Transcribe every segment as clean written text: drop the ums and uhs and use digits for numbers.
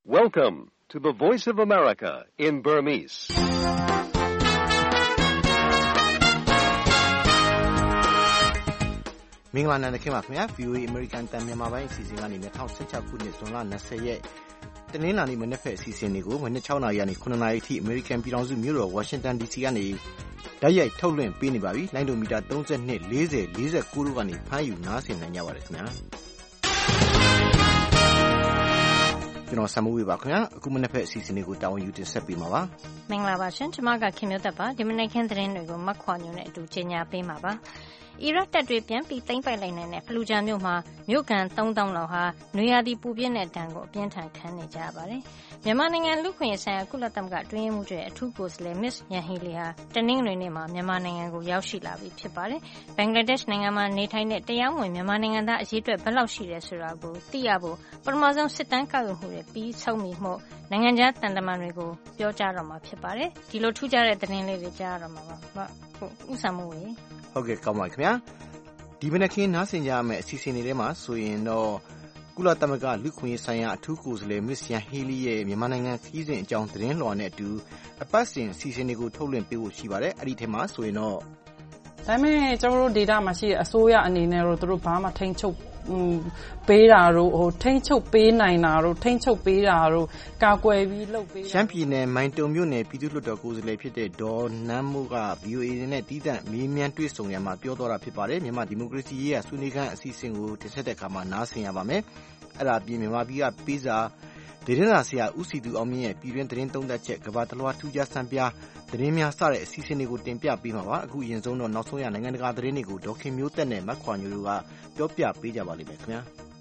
Welcome to the Voice of America in Burmese. ။မင်္ဂလာနံနက်ခင်းပါခင်ဗျာ VOA American တန်မြန်မာပိုင်းအစီအစဉ်ကနေ2016ခုနှစ်ဇွန်လ20ရက်တနင်္လာနေ့မနက်ဖက်အစီအစဉ်တွေကိုမနက်6နာရီကနေ9နာရီအထိ American ပြည်ထောင်စုမြို့တော် Washington DC ကနေဓာတ်ရိုက်ထုတ်လွှင့်ပေးနေပါပြီ။လိုင်းဒိုမီတာ32 40 49တို့ကနေဖမ်းယူနားဆင်နိုင်ကြပါတယ်ခင်ဗျာ။ကျွန်တော်ဆမ်မူဝေပါခင်ဗျာအခုမနက်ဖက်အစီအစဉ်တွေကိုတာဝန်ယူတင်ဆက်ပေးမှာပါမင်္ဂလာပါရှင်ကျွန်မကခင်မျိုးသက်ပါဒီမနက်ခင်းသတင်းတွေကိုမတ်ခွာညွန်းနဲ့အတူကြီးညာပေးမှာပါအီရတ်တပ်တွေပြန်ပြီးသိမ်းပိုက်လိုက်နိုင်တဲ့ဖလူဂျာမြို့မှာမြို့ကန်3000လောက်ဟာနွေရာသီပူပြင်းတဲ့ဒဏ်ကိုအပြင်းထန်ခံနေကြရပါတယ်မြန်မာနိုင်ငံလူခွင့်ရေးဆိုင်ရာကုလသမဂ္ဂအတွင်းရေးမှူးချုပ်ရဲ့အထူးကိုယ်စားလှယ် Miss Yanghee Lee ဟာတနင်္ဂနွေနေ့မှာမြန်မာနိုင်ငံကိုရောက်ရှိလာပြီဖြစ်ပါတယ်ဘင်္ဂလားဒေ့ရှ်နိုင်ငံမှာနေထိုင်တဲ့တရားဝင်မြန်မာနိုင်ငံသားအရေးအတွက်ဘယ်လောက်ရှိတယ်ဆိုတာကိုသိရဖို့ပထမဆုံးစစ်တမ်းကောက်ယူမှုတွေပြီးဆုံးပြီမို့နိုင်ငံခြားတန်တမန်တွေကိုပြောကြားတော့မှာဖြစ်ပါတယ်ဒီလိုထူးခြားတဲ့သတင်းလေးတွေကြားရတော့မှာပါဥဆောင်မှုဝင်ဟုတ်ကဲ့ကောင်းပါခင်ဗျာဒီမနက်ခင်းနားဆင်ကြရမယ့်အစီအစဉ်တွေထဲမှာဆိုရင်တော့ကုလသမဂ္ဂလူခွင့်ရေးဆိုင်ရာအထူးကိုယ်စားလှယ် Miss Yanghee Lee ရဲ့မြန်မာနိုင်ငံခရီးစဉ်အကြောင်းသတင်းလွှာနဲ့အတူအပတ်စဉ်အစီအစဉ်တွေကိုထုတ်လွှင့်ပေးဖို့ရှိပါတယ်အဲ့ဒီထဲမှာဆိုရင်တော့ဒါပေမဲ့ကျွန်တော်တို့ data မှာရှိတဲ့အစိုးရအနေနဲ့တော့သူတို့ဘာမှထိန်းချုပ်ပေးတာတို့ထိန်းချုပ်ပေးနိုင်တာတို့ထိန်းချုပ်ပေးတာတို့ကာကွယ်ပြီးလုပ်ပေးရှမ်းပြည်နယ်မိုင်တုံမြို့နယ်ပြည်သူ့လွှတ်တော်ကိုယ်စားလှယ်ဖြစ်တဲ့ဒေါ်နန်းမိုးက VOA နဲ့တီးတန့်မေးမြန်းတွေ့ဆုံရမှာပြောတော့တာဖြစ်ပါတယ်မြန်မာဒီမိုကရေစီရေးဆွေးနွေးခန်းအစီအစဉ်ကိုတင်ဆက်တဲ့အခါမှာနားဆင်ရပါမယ်အဲ့ဒါပြင်မြန်မာပြည်ကပေးစာသတင်းစာဆရာဦးစီသူအောင်မြင့်ရဲ့ပြည်တွင်းသတင်းသုံးသပ်ချက်ကဘာတလွှာထူးခြားဆန်းပြသတင်းများစတဲ့အစီအစဉ်တွေကိုတင်ပြပေးမှာပါအခုအရင်ဆုံးတော့နောက်ဆုံးရနိုင်ငံတကာသတင်းတွေကိုဒေါခင်မျိုးသက်နဲ့မတ်ခွာညိုတို့ကပြောပြပေးကြပါလိမ့်မယ်ခင်ဗျာ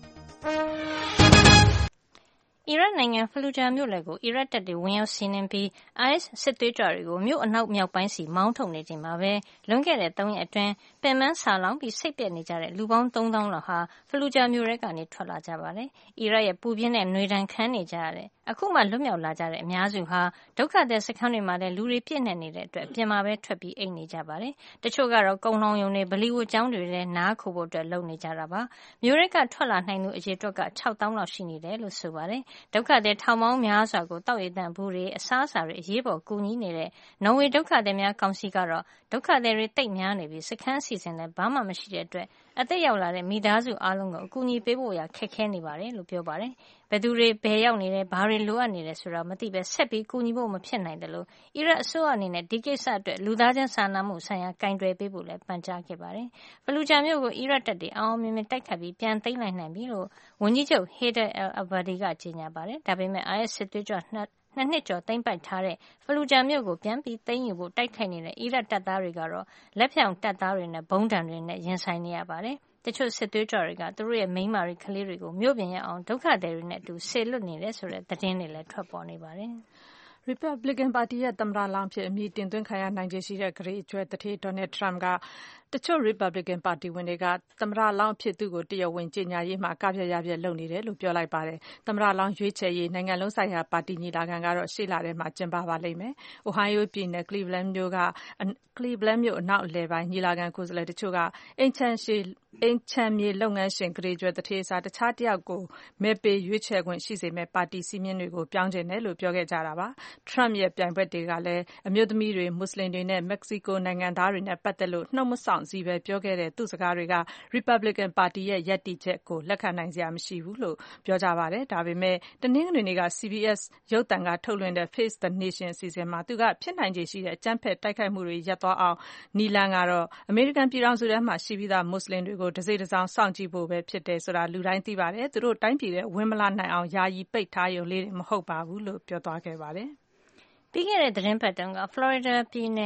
အီရတ်နိုင်ငံဖလူဂျာမြို့လယ်ကိုအီရတ်တပ်တွေဝင်ရောက်စီးနင်းပြီး IS စစ်သွေးကြွတွေကိုမြို့အနောက်မြောက်ပိုင်းစီမောင်းထုတ်နေချိန်မှာပဲလွန်ခဲ့တဲ့3ရက်အတွင်းပင်မဆာလောင်ပြီးစိတ်ပြက်နေကြတဲ့လူပေါင်း3000လောက်ဟာဖလူဂျာမြို့ထဲကနေထွက်လာကြပါတယ်။အီရတ်ရဲ့ပူပြင်းတဲ့နှွေဒဏ်ခံနေကြရတဲ့အခုမှလွတ်မြောက်လာကြတဲ့အများစုဟာဒုက္ခသည်စခန်းတွေမှာလည်းလူတွေပြည့်နေနေတဲ့အတွက်ပြင်မှာပဲထွက်ပြီးအိတ်နေကြပါတယ်။တချို့ကတော့ကုန်းလောင်ယုံတွေဗလီဝတ်ကျောင်းတွေလည်းနားခိုဖို့အတွက်လုပ်နေကြတာပါ။မြို့ရဲကထွက်လာနိုင်သူအရေအတွက်က6000လောက်ရှိနေတယ်လို့ဆိုပါတယ်။ဒုက္ခသည်ထောင်ပေါင်းများစွာကိုတောက်ရည်တန့်ဘူးတွေအစားအစာတွေအရေးပေါ်ကူညီနေတဲ့နော်ဝေဒုက္ခသည်များကောင်စီကတော့ဒုက္ခသည်တွေတိတ်များနေပြီးစခန်းအစီအစဉ်လည်းဘာမှမရှိတဲ့အတွက်အသက်ရောက်လာတဲ့မိသားစုအားလုံးကိုအကူအညီပေးဖို့ရခက်ခဲနေပါတယ်လို့ပြောပါတယ်။ဘယ်သူတွေဘယ်ရောက်နေတယ်ဘာတွေလိုအပ်နေတယ်ဆိုတာမသိပဲဆက်ပြီးကူညီဖို့မဖြစ်နိုင်တယ်လို့အီရတ်အစိုးရအနေနဲ့ဒီကိစ္စအတွက်လူသားချင်းစာနာမှုဆိုင်ရာကင်တွယ်ပေးဖို့လည်းပန်ကြားခဲ့ပါတယ်။ဖလူဂျာမြို့ကိုအီရတ်တပ်တွေအောင်မြင်မြင်တိုက်ခတ်ပြီးပြန်သိမ်းလိုက်နိုင်ပြီလို့ဝန်ကြီးချုပ်ဟေဒါal-Abadi ကကြေညာပါတယ်။ဒါပေမဲ့ IS စစ်သွေးကြွ2နှစ်ကျော်သိမ်းပိုက်ထားတဲ့ဖလူဂျာမြို့ကိုပြန်ပြီးသိမ်းယူဖို့တိုက်ခိုက်နေတဲ့အီရတ်တပ်သားတွေကတော့လက်ဖြောင်တပ်သားတွေနဲ့ဘုံဒဏ်တွေနဲ့ရင်ဆိုင်နေရပါတယ်။တချို့စစ်သွေးကြွတွေကသူတို့ရဲ့မိန်းမတွေကလေးတွေကိုမြို့ပြင်ရောက်အောင်ဒုက္ခသည်တွေနဲ့အတူဆေလွတ်နေတယ်ဆိုတဲ့သတင်းတွေလည်းထွက်ပေါ်နေပါတယ်။ Republican Party ရဲ့သမ္မတလောင်းဖြစ်အမည်တင်သွင်းခံရနိုင်ခြေရှိတဲ့ဂရေအကျွဲတထေး Donald Trump ကတချို့ Republican Party ဝင်တွေကသမ္မတလောင်းဖြစ်သူကိုတရားဝင်ကြေညာရေးမှာကပြရပြလုပ်နေတယ်လို့ပြောလိုက်ပါတယ်။သမ္မတလောင်းရွေးချယ်ရေးနိုင်ငံလုံးဆိုင်ရာပါတီညီလာခံကတော့ရှေ့လထဲမှာကျင်းပပါလိမ့်မယ်။ Ohio ပြည်နယ် Cleveland မြို့အနောက်အလယ်ပိုင်းညီလာခံကိုယ်စားလှယ်တချို့ကအိမ်ချမ်းမြေလုပ်ငန်းရှင်ဂရေကျွဲတထေးအစားတခြားတယောက်ကိုမဲပေးရွေးချယ်ခွင့်ရှိစေမဲ့ပါတီစည်းမျဉ်းတွေကိုပြောင်းချင်တယ်လို့ပြောခဲ့ကြတာပါ။ Trump ရဲ့ပြိုင်ဘက်တွေကလည်းအမျိုးသမီးတွေမွတ်စလင်တွေနဲ့မက္ကဆီကိုနိုင်ငံသားတွေနဲ့ပတ်သက်လို့နှုတ်မဆောင်စီပဲပြောခဲ့တဲ့သူ့စကားတွေက Republican Party ရဲ့ရပ်တည်ချက်ကိုလက်ခံနိုင်စရာမရှိဘူးလို့ပြောကြပါတယ်။ဒါပေမဲ့တနင်္ဂနွေနေ့က CBS ရုပ်သံကထုတ်လွှင့်တဲ့ Face the Nation အစီအစဉ်မှာသူကဖြစ်နိုင်ခြေရှိတဲ့အကြမ်းဖက်တိုက်ခိုက်မှုတွေရပ်သွားအောင်နီလန်ကတော့အမေရိကန်ပြည်ထောင်စုထဲမှာရှိပြီးသားမွတ်စလင်တွေကိုတစိမ့်တစောင်းစောင့်ကြည့်ဖို့ပဲဖြစ်တယ်ဆိုတာလူတိုင်းသိပါတယ်။သူတို့တိုင်းပြည်ထဲဝင်မလာနိုင်အောင်ယာယီပိတ်ထားရုံလေးမဟုတ်ပါဘူးလို့ပြောသွားခဲ့ပါတယ်။ပြီးခဲ့တဲ့သတင်းပတ်တုန်းက Florida ပြည်နယ်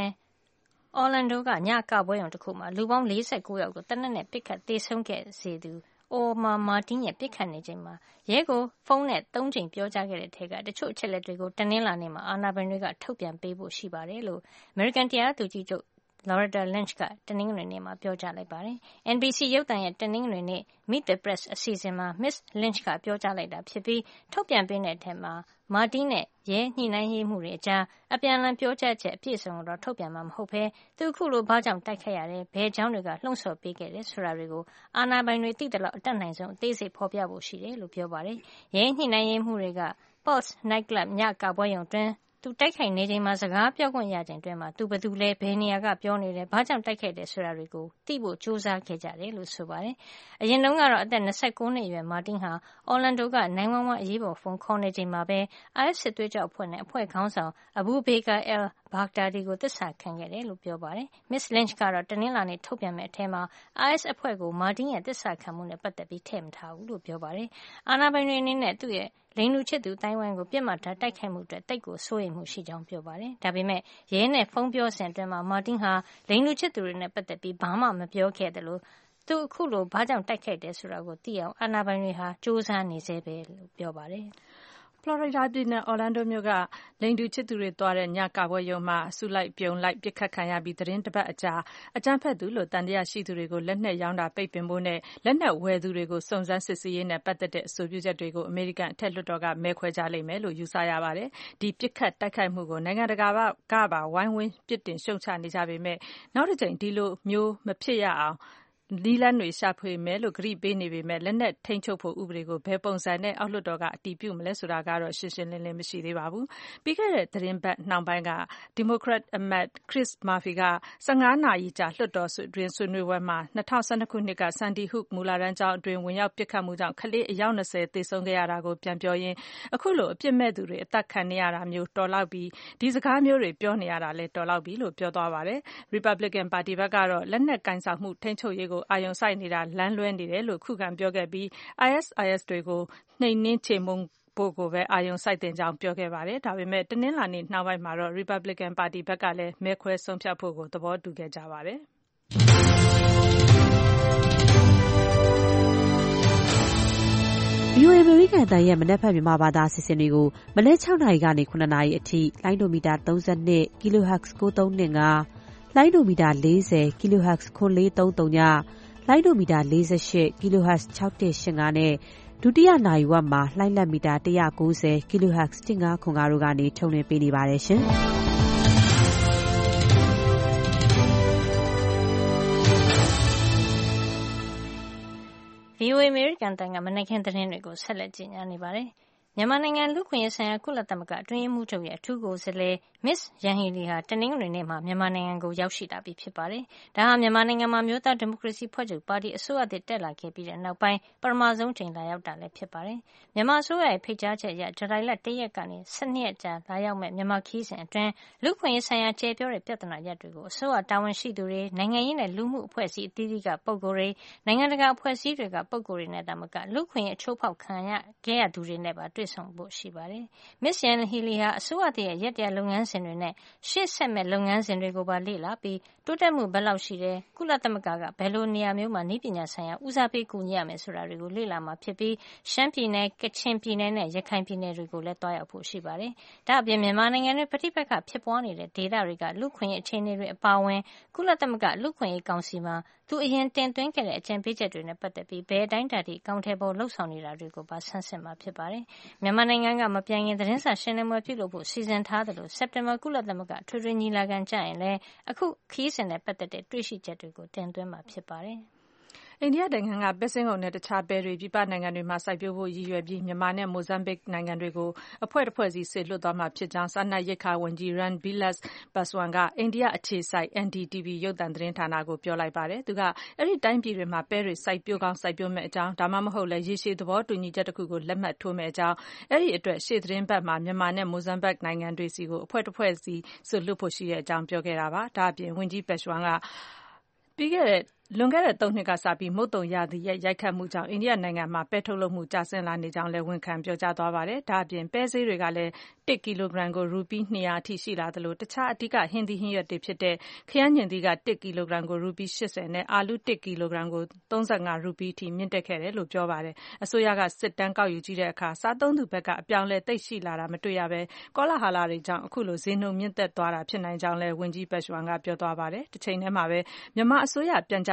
Orlando ကညကပွဲရုံတစ်ခုမှာလူပေါင်း49ယောက်ကိုတနက်နဲ့ပစ်ခတ်သေဆုံးခဲ့စေသူOmar Martin ရဲ့ပစ်ခတ်နေချိန်မှာရဲကိုဖုန်းနဲ့3ကြိမ်ပြောကြားခဲ့တဲ့ထဲကတချို့အချက်လက်တွေကိုတနင်္လာနေ့မှာအာဏာပိုင်တွေကထုတ်ပြန်ပေးဖို့ရှိပါတယ်လို့ American တရားသူကြီးချုပ်Loretta Lynch ကတနင်္ဂနွေနေ့မှာပြောကြားလိုက်ပါတယ်။ NBC ရုပ်သံရဲ့တနင်္ဂနွေနေ့ Meet the Press အစီအစဉ်မှာ Miss Lynch ကပြောကြားလိုက်တာဖြစ်ပြီးထုတ်ပြန်ပေးတဲ့အထက်မှာ Martin နဲ့ရဲညှိနှိုင်းရေးမှုတွေအကြားအပြန်အလှန်ပြောကြားချက်အပြည့်အစုံကိုတော့ထုတ်ပြန်မှာမဟုတ်ဘဲသူအခုလိုဘာကြောင့်တိုက်ခိုက်ရတယ်ဘယ်အကြောင်းတွေကလှုံ့ဆော်ပေးခဲ့တယ်ဆိုတာတွေကိုအာဏာပိုင်တွေသိသလောက်အတတ်နိုင်ဆုံးအသေးစိတ်ဖော်ပြဖို့ရှိတယ်လို့ပြောပါတယ်။ရဲညှိနှိုင်းရေးမှုတွေက Pulse Nightclub ညကပွဲရုံတွင်သူတိုက်ခိုက်နေချိန်မှာစကားပြောခွင့်ရချိန်တွင်သူဘယ်သူလဲဘယ်နေရာကပြောနေတယ်ဘာကြောင့်တိုက်ခိုက်တယ်ဆိုတာတွေကိုသိဖို့ကြိုးစားခဲ့ကြတယ်လို့ဆိုပါတယ်။အရင်တုန်းကတော့အသက်29နှစ်အရွယ်မာတင်ဟာအော်လန်ဒိုက911အရေးပေါ်ဖုန်းခေါ်နေချိန်မှာပဲ IS စစ်သွေးကြွအဖွဲ့နဲ့အဖွဲ့ခေါင်းဆောင် Abu Bakr al-Baghdadi ကိုသစ္စာခံခဲ့တယ်လို့ပြောပါတယ်။ Miss Lynch ကတော့တနင်္လာနေ့ထုတ်ပြန်မဲ့အထဲမှာ IS အဖွဲ့ကိုမာတင်ရဲ့သစ္စာခံမှုနဲ့ပတ်သက်ပြီးထည့်မထားဘူးလို့ပြောပါတယ်။အာဏာပိုင်တွေအနေနဲ့သူ့ရဲ့လိင်တူချစ်သူတိုင်းဝိုင်းကိုပြစ်မှတ်ထားတိုက်ခိုက်မှုအတွက်တိတ်ကိုစိုးရိမ်မှုရှိကြောင်းပြောပါတယ်။ဒါပေမဲ့ရဲနဲ့ဖုန်းပြောစဉ်အတွင်းမှာမာတင်ဟာလိင်တူချစ်သူတွေနဲ့ပတ်သက်ပြီးဘာမှမပြောခဲ့တယ်လို့သူအခုလိုဘာကြောင့်တိုက်ခိုက်တယ်ဆိုတာကိုသိအောင်အာဏာပိုင်တွေဟာစ조사နေစေပဲလို့ပြောပါတယ်။ဖလော်ရီဒါပြည်နယ်အော်လန်ဒိုမြို့ကလိင်တူချစ်သူတွေသွားတဲ့ညကပွဲရုံမှာအစုလိုက်ပြုံလိုက်ပစ်ခတ်ခံရပြီးသတင်းတစ်ပတ်အကြာအကြမ်းဖက်သူလို့တန်တရားရှိသူတွေကိုလက်နက်ရောင်းတာပိတ်ပင်ဖို့နဲ့လက်နက်ဝယ်သူတွေကိုစုံစမ်းစစ်ဆေးရေးနဲ့ပတ်သက်တဲ့အဆိုပြုချက်တွေကိုအမေရိကန်အထက်လွှတ်တော်ကမဲခွဲကြလိမ့်မယ်လို့ယူဆရပါတယ်။ဒီပစ်ခတ်တိုက်ခိုက်မှုကိုနိုင်ငံတကာကပါဝိုင်းဝန်းပြစ်တင်ရှုတ်ချနေကြပေမဲ့နောက်တစ်ကြိမ်ဒီလိုမျိုးမဖြစ်ရအောင်နည်းလမ်းတွေရှာဖွေမယ်လို့ကတိပေးနေပေမဲ့လက်နက်ထိန်းချုပ်ဖို့ဥပဒေကိုဘယ်ပုံစံနဲ့အောက်လွှတ်တော်ကအတည်ပြုမလဲဆိုတာကတော့ရှင်းရှင်းလင်းလင်းမရှိသေးပါဘူး။ပြီးခဲ့တဲ့သတင်းပတ်နှောင်းပိုင်းကဒီမိုကရက်အမတ် Chris Murphy က15နာရီကြာလွှတ်တော်တွင်ဆွေးနွေးပွဲမှာ2012ခုနှစ်က Sandy Hook မူလတန်းကျောင်းအတွင်းဝင်ရောက်ပစ်ခတ်မှုကြောင့်ကလေးအယောက်20သေဆုံးခဲ့ရတာကိုပြန်ပြောရင်းအခုလိုအပြစ်မဲ့သူတွေအသက်ခံနေရတာမျိုးတော်လောက်ပြီးဒီစကားမျိုးတွေပြောနေရတာလဲတော်လောက်ပြီလို့ပြောသွားပါတယ်။ Republican ပါတီဘက်ကတော့လက်နက်ကင်ဆောင်မှုထိန်းချုပ်ရေးကိုအာရုံစိုက်နေတာလမ်းလွဲနေတယ်လို့ခုခံပြောခဲ့ပြီး IS တွေကိုနှိမ်နင်းချေမှုန်းဖို့ကိုပဲအာရုံစိုက်တင်ကြောင်းပြောခဲ့ပါတယ်။ဒါပေမဲ့တနင်္လာနေ့နှောင်းပိုင်းမှာတော့ Republican ပါတီဘက်ကလည်းမဲခွဲဆုံးဖြတ်ဖို့ကိုသဘောတူခဲ့ကြပါတယ်။ VOA အမေရိကန်အသံရဲ့မနက်ဖြန်မြန်မာဘာသာအစီအစဉ်တွေကိုမနက်6နာရီကနေ9နာရီအထိလိုင်းဒိုမီတာ32 kHz 9325လိုင်းဒိုမီတာ40 kHz 9430ညလိုင်းဒိုမီတာ48 kHz 6185နဲ့ဒုတိယနာရီဝက်မှာလှိုင်းလက်မီတာ190 kHz 1505တို့ကနေထုတ်လွှင့်ပေးနေပါတယ်ရှင်။ VOA အမေရိကန်အသံကမနက်ခင်းသတင်းတွေကိုဆက်လက်ကြီးညာနေပါတယ်။မြန်မာနိုင်ငံလူ့အခွင့်အရေးဆိုင်ရာကုလသမဂ္ဂအတွင်းရေးမှူးချုပ်ရဲ့အထူးကိုယ်စားလှယ် Ms. Yanghee Lee ဟာတနင်္ဂနွေနေ့မှာမြန်မာနိုင်ငံကိုရောက်ရှိလာပြီဖြစ်ပါတယ်။ဒါဟာမြန်မာနိုင်ငံမှာမျိုးသားဒီမိုကရေစီဖွဲ့ချုပ်ပါတီအစိုးရသစ်တက်လာခဲ့ပြီးတဲ့နောက်ပိုင်းပထမဆုံးချိန်လာရောက်တာလည်းဖြစ်ပါတယ်။မြန်မာအစိုးရရဲ့ဖိတ်ကြားချက်အရဇူလိုင်လ1ရက်ကနေ12ရက်ကြာလာရောက်မဲ့မြန်မာခီးစဉ်အတွင်းလူ့အခွင့်အရေးဆိုင်ရာကျေပြောတဲ့ပြဿနာရပ်တွေကိုအစိုးရတာဝန်ရှိသူတွေနိုင်ငံရေးနဲ့လူမှုအဖွဲ့အစည်းအသီးသီးကပုဂ္ဂိုလ်တွေနိုင်ငံတကာအဖွဲ့အစည်းတွေကပုဂ္ဂိုလ်တွေနဲ့တာမကလူ့အခွင့်အရေးအချိုးဖောက်ခံခဲ့ရသူတွေနဲ့ပါတွေ့ဆုံဖို့ရှိပါတယ်။ Ms. Yanghee Lee ဟာအစိုးရတရဲ့ရက်တရားလုပ်ငန်းစဉ်တွေနဲ့ရှေ့ဆက်မဲ့လုပ်ငန်းစဉ်တွေကိုပါလေ့လာပြီးတိုးတက်မှုဘယ်လောက်ရှိတယ်ကုလသမဂ္ဂကဘယ်လိုနေရာမျိုးမှာနည်းပညာဆိုင်ရာဦးစားပေးကူညီရမယ်ဆိုတာတွေကိုလေ့လာမှာဖြစ်ပြီးရှမ်းပြည်နယ်ကချင်ပြည်နယ်နဲ့ရခိုင်ပြည်နယ်တွေကိုလည်းတွားရောက်ဖို့ရှိပါတယ်။ဒါ့အပြင်မြန်မာနိုင်ငံတွင်ပဋိပက္ခဖြစ်ပွားနေတဲ့ဒေသတွေကလူ့အခွင့်အရေးအခြေအနေတွေအပါအဝင်ကုလသမဂ္ဂလူ့အခွင့်အရေးကောင်စီမှာသူအရင်တင်သွင်းခဲ့တဲ့အကြံပေးချက်တွေနဲ့ပတ်သက်ပြီးဘယ်အတိုင်းအတာထိအကောင်အထည်ပေါ်လှုပ်ဆောင်နေတာတွေကိုပါဆန်းစစ်မှာဖြစ်ပါတယ်။မြန်မာနိုင်ငံကမပြိုင်ရင်သတင်းစာရှင်းလင်းပွဲပြုလုပ်ဖို့စီစဉ်ထားသလိုစက်တင်ဘာကုလသမဂ္ဂထွေထွေညီလာခံကျရင်လည်းအခုခရီးစဉ်နဲ့ပတ်သက်တဲ့တွေ့ရှိချက်တွေကိုတင်သွင်းမှာဖြစ်ပါတယ်။အိန္ဒိယနိုင်ငံကပဲစင်းကုန်နဲ့တခြားပဲတွေပြည်ပနိုင်ငံတွေမှာစိုက်ပျိုးဖို့ရည်ရွယ်ပြီးမြန်မာနဲ့မိုဇမ်ဘစ်နိုင်ငံတွေကိုအဖွဲ့တစ်ဖွဲ့စီစေလွှတ်သွားမှာဖြစ်ကြောင်းစားနပ်ရိက္ခာဝန်ကြီး Ramvilas Paswan ကအိန္ဒိယအခြေစိုက် NDTV ရုပ်သံသတင်းဌာနကိုပြောလိုက်ပါတယ်။သူကအဲ့ဒီတိုင်းပြည်တွေမှာပဲတွေစိုက်ပျိုးကောင်းစိုက်ပျိုးမဲ့အကြောင်းဒါမှမဟုတ်လဲရေရှည်သဘောတူညီချက်တစ်ခုကိုလက်မှတ်ထိုးမဲ့အကြောင်းအဲ့ဒီအတွက်ရှေ့သတင်းပတ်မှာမြန်မာနဲ့မိုဇမ်ဘစ်နိုင်ငံတွေစီကိုအဖွဲ့တစ်ဖွဲ့စီစေလွှတ်ဖို့ရှိတဲ့အကြောင်းပြောခဲ့တာပါ။ဒါ့အပြင်ဝန်ကြီး Paswan ကလွန်ခဲ့တဲ့3နှစ်ကစပြီးမုတ်သုန်ရာသီရဲ့ရိုက်ခတ်မှုကြောင့်အိန္ဒိယနိုင်ငံမှာပဲထုတ်လုပ်မှုကျဆင်းလာနေကြောင်းလည်းဝန်ခံပြောကြားသွားပါတယ်။ဒါ့အပြင်ပဲဈေးတွေကလည်း1ကီလိုဂရမ်ကိုရူပီ200အထိရှိလာသလိုတခြားအဓိကဟင်းသီးဟင်းရွက်တွေဖြစ်တဲ့ခရမ်းညင်သီးက1ကီလိုဂရမ်ကိုရူပီ80နဲ့အာလူး1ကီလိုဂရမ်ကို35ရူပီအထိမြင့်တက်ခဲ့တယ်လို့ပြောပါတယ်။အစိုးရကစစ်တမ်းကောက်ယူကြည့်တဲ့အခါစားသုံးသူဘက်ကအပြောင်းလဲသိပ်ရှိလာတာမတွေ့ရပဲကောလာဟလတွေကြောင့်အခုလိုဈေးနှုန်းမြင့်တက်သွားတာဖြစ်နိုင်ကြောင်းလည်းဝန်ကြီး Paswan ကပြောသွားပါတယ်။တစ်ချိန်တည်းမှာပဲမြန်မာအစိုးရပြန်ကြား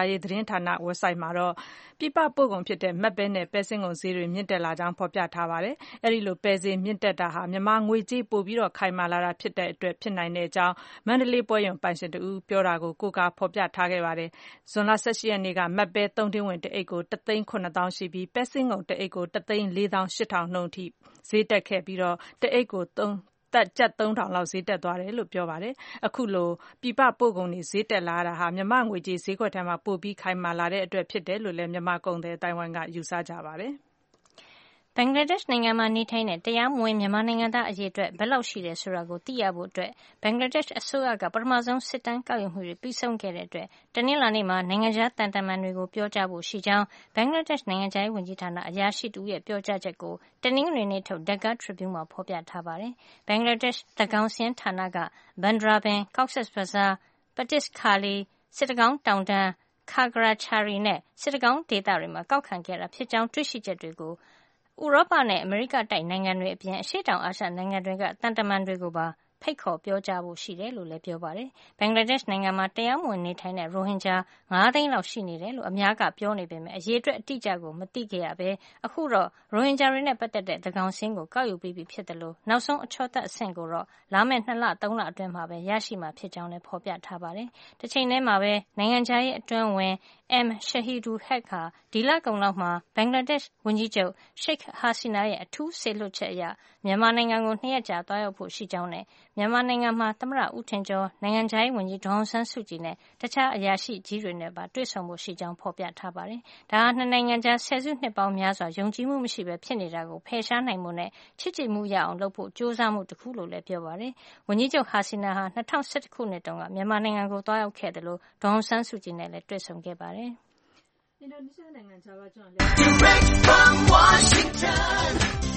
ရေးသတင်းဌာန website မှာတော့ပြည်ပပို့ကုန်ဖြစ်တဲ့မတ်ပဲနဲ့ပဲစင်းကုန်ဈေးတွေမြင့်တက်လာကြောင်းဖော်ပြထားပါတယ်။အဲဒီလိုပဲဈေးမြင့်တက်တာဟာမြန်မာငွေကြေးပိုပြီးတော့ခိုင်မာလာတာဖြစ်တဲ့အတွက်ဖြစ်နိုင်တဲ့အကြောင်းမန္တလေးပွဲရုံပိုင်ရှင်တဦးပြောတာကိုကိုးကားဖော်ပြထားခဲ့ပါတယ်။ဇွန်လ 18 ရက်နေ့ကမတ်ပဲ3တင်းဝင်တအိတ်ကို 1,900,000 ရှိပြီးပဲစင်းကုန်တအိတ်ကို 1,480,000 နှုန်းအထိဈေးတက်ခဲ့ပြီးတော့တအိတ်ကိုကျပ် 3,000 လောက်ဈေးတက်သွားတယ်လို့ပြောပါတယ်။အခုလိုပြည်ပပို့ကုန်တွေဈေးတက်လာတာဟာမြန်မာငွေကြေးဈေးကွက်ထဲမှာပိုပြီးခိုင်မာလာတဲ့အတွက်ဖြစ်တယ်လို့လည်းမြန်မာကုန်သည်အတိုင်းဝိုင်းကယူဆကြပါတယ်။ဘင်္ဂလားဒေ့ရှ်နိုင်ငံမှာနေထိုင်တဲ့တရားမဝင်မြန်မာနိုင်ငံသားအရေအတွက်ဘယ်လောက်ရှိတယ်ဆိုတာကိုသိရဖို့အတွက်ဘင်္ဂလားဒေ့ရှ်အစိုးရကပထမဆုံးစစ်တမ်းကောက်ယူမှုတွေပြီးဆုံးခဲ့တဲ့အတွက်တနင်္လာနေ့မှာနိုင်ငံခြားတန်တမန်တွေကိုပြောကြားဖို့ရှိကြောင်းဘင်္ဂလားဒေ့ရှ်နိုင်ငံခြားရေးဝန်ကြီးဌာနအရာရှိတူရဲ့ပြောကြားချက်ကိုတနင်္ဂနွေနေ့ထုတ် Dhaka Tribune မှာဖော်ပြထားပါတယ်။ဘင်္ဂလားဒေ့ရှ်သန်းခေါင်စာရင်းဌာနက Bandra-Ban, Cox's Bazar, Patis Khali, စစ်တကောင်းတောင်တန်း Khagrachari နဲ့စစ်တကောင်းဒေသတွေမှာကောက်ခံခဲ့တာဖြစ်ကြောင်းတွေ့ရှိချက်တွေကိုဥရောပနဲ့အမေရိကတိုက်နိုင်ငံတွေအပြင်အရှေ့တောင်အာရှနိုင်ငံတွေကတန်တမန်တွေကိုပါဖိတ်ခေါ်ပြောကြားဖို့ရှိတယ်လို့လည်းပြောပါတယ်။ဘင်္ဂလားဒေ့ရှ်နိုင်ငံမှာတရားမဝင်နေထိုင်တဲ့ရိုဟင်ဂျာ9 သိန်းလောက်ရှိနေတယ်လို့အများကပြောနေပေမဲ့အရေးအတွက်အတိအကျကိုမသိခဲ့ရဘဲအခုတော့ရိုဟင်ဂျာတွေနဲ့ပတ်သက်တဲ့သန်းခေါင်စာရင်းကိုကောက်ယူပြီးပြီဖြစ်တယ်လို့နောက်ဆုံးအချောသတ်အဆင့်ကိုတော့လာမယ့်2 လ 3 လအတွင်းမှာပဲရရှိမှာဖြစ်ကြောင်းလည်းဖော်ပြထားပါတယ်။တစ်ချိန်တည်းမှာပဲနိုင်ငံခြားရေးအတွင်းဝင်M. Shahidul Haque ဟာဒီလကုန်လောက်မှာဘင်္ဂလားဒေ့ရှ်ဝန်ကြီးချုပ် Sheikh Hasina ရဲ့အထူးစေလွှတ်ချက်အရမြန်မာနိုင်ငံကို2 ရက်ကြာသွားရောက်ဖို့ရှိကြောင်းနဲ့မြန်မာနိုင်ငံမှာသမ္မတဦးထင်ကျော်နိုင်ငံခြားရေးဝန်ကြီးဒေါ်အောင်ဆန်းစုကြည်နဲ့တခြားအရာရှိကြီးတွေနဲ့ပါတွေ့ဆုံဖို့ရှိကြောင်းဖော်ပြထားပါတယ်။ဒါဟာ2 နိုင်ငံကြားဆယ်စုနှစ်ပေါင်းများစွာယုံကြည်မှုမရှိဘဲဖြစ်နေတာကိုဖယ်ရှားနိုင်မှုနဲ့ချစ်ကြည်မှုရအောင်လုပ်ဖို့ကြိုးစားမှုတစ်ခုလို့လည်းပြောပါတယ်။ဝန်ကြီးချုပ် Hasina ဟာ2011 ခုနှစ်တုန်းကမြန်မာနိုင်ငံကိုသွားရောက်ခဲ့တယ်လို့ဒေါ်အောင်ဆန်းစုကြည်နဲ့လည်းတွေ့ဆုံခဲ့ပါတယ်။ Indonesia နိုင်ငံဂျာဗာကျွန်း Direct from Washington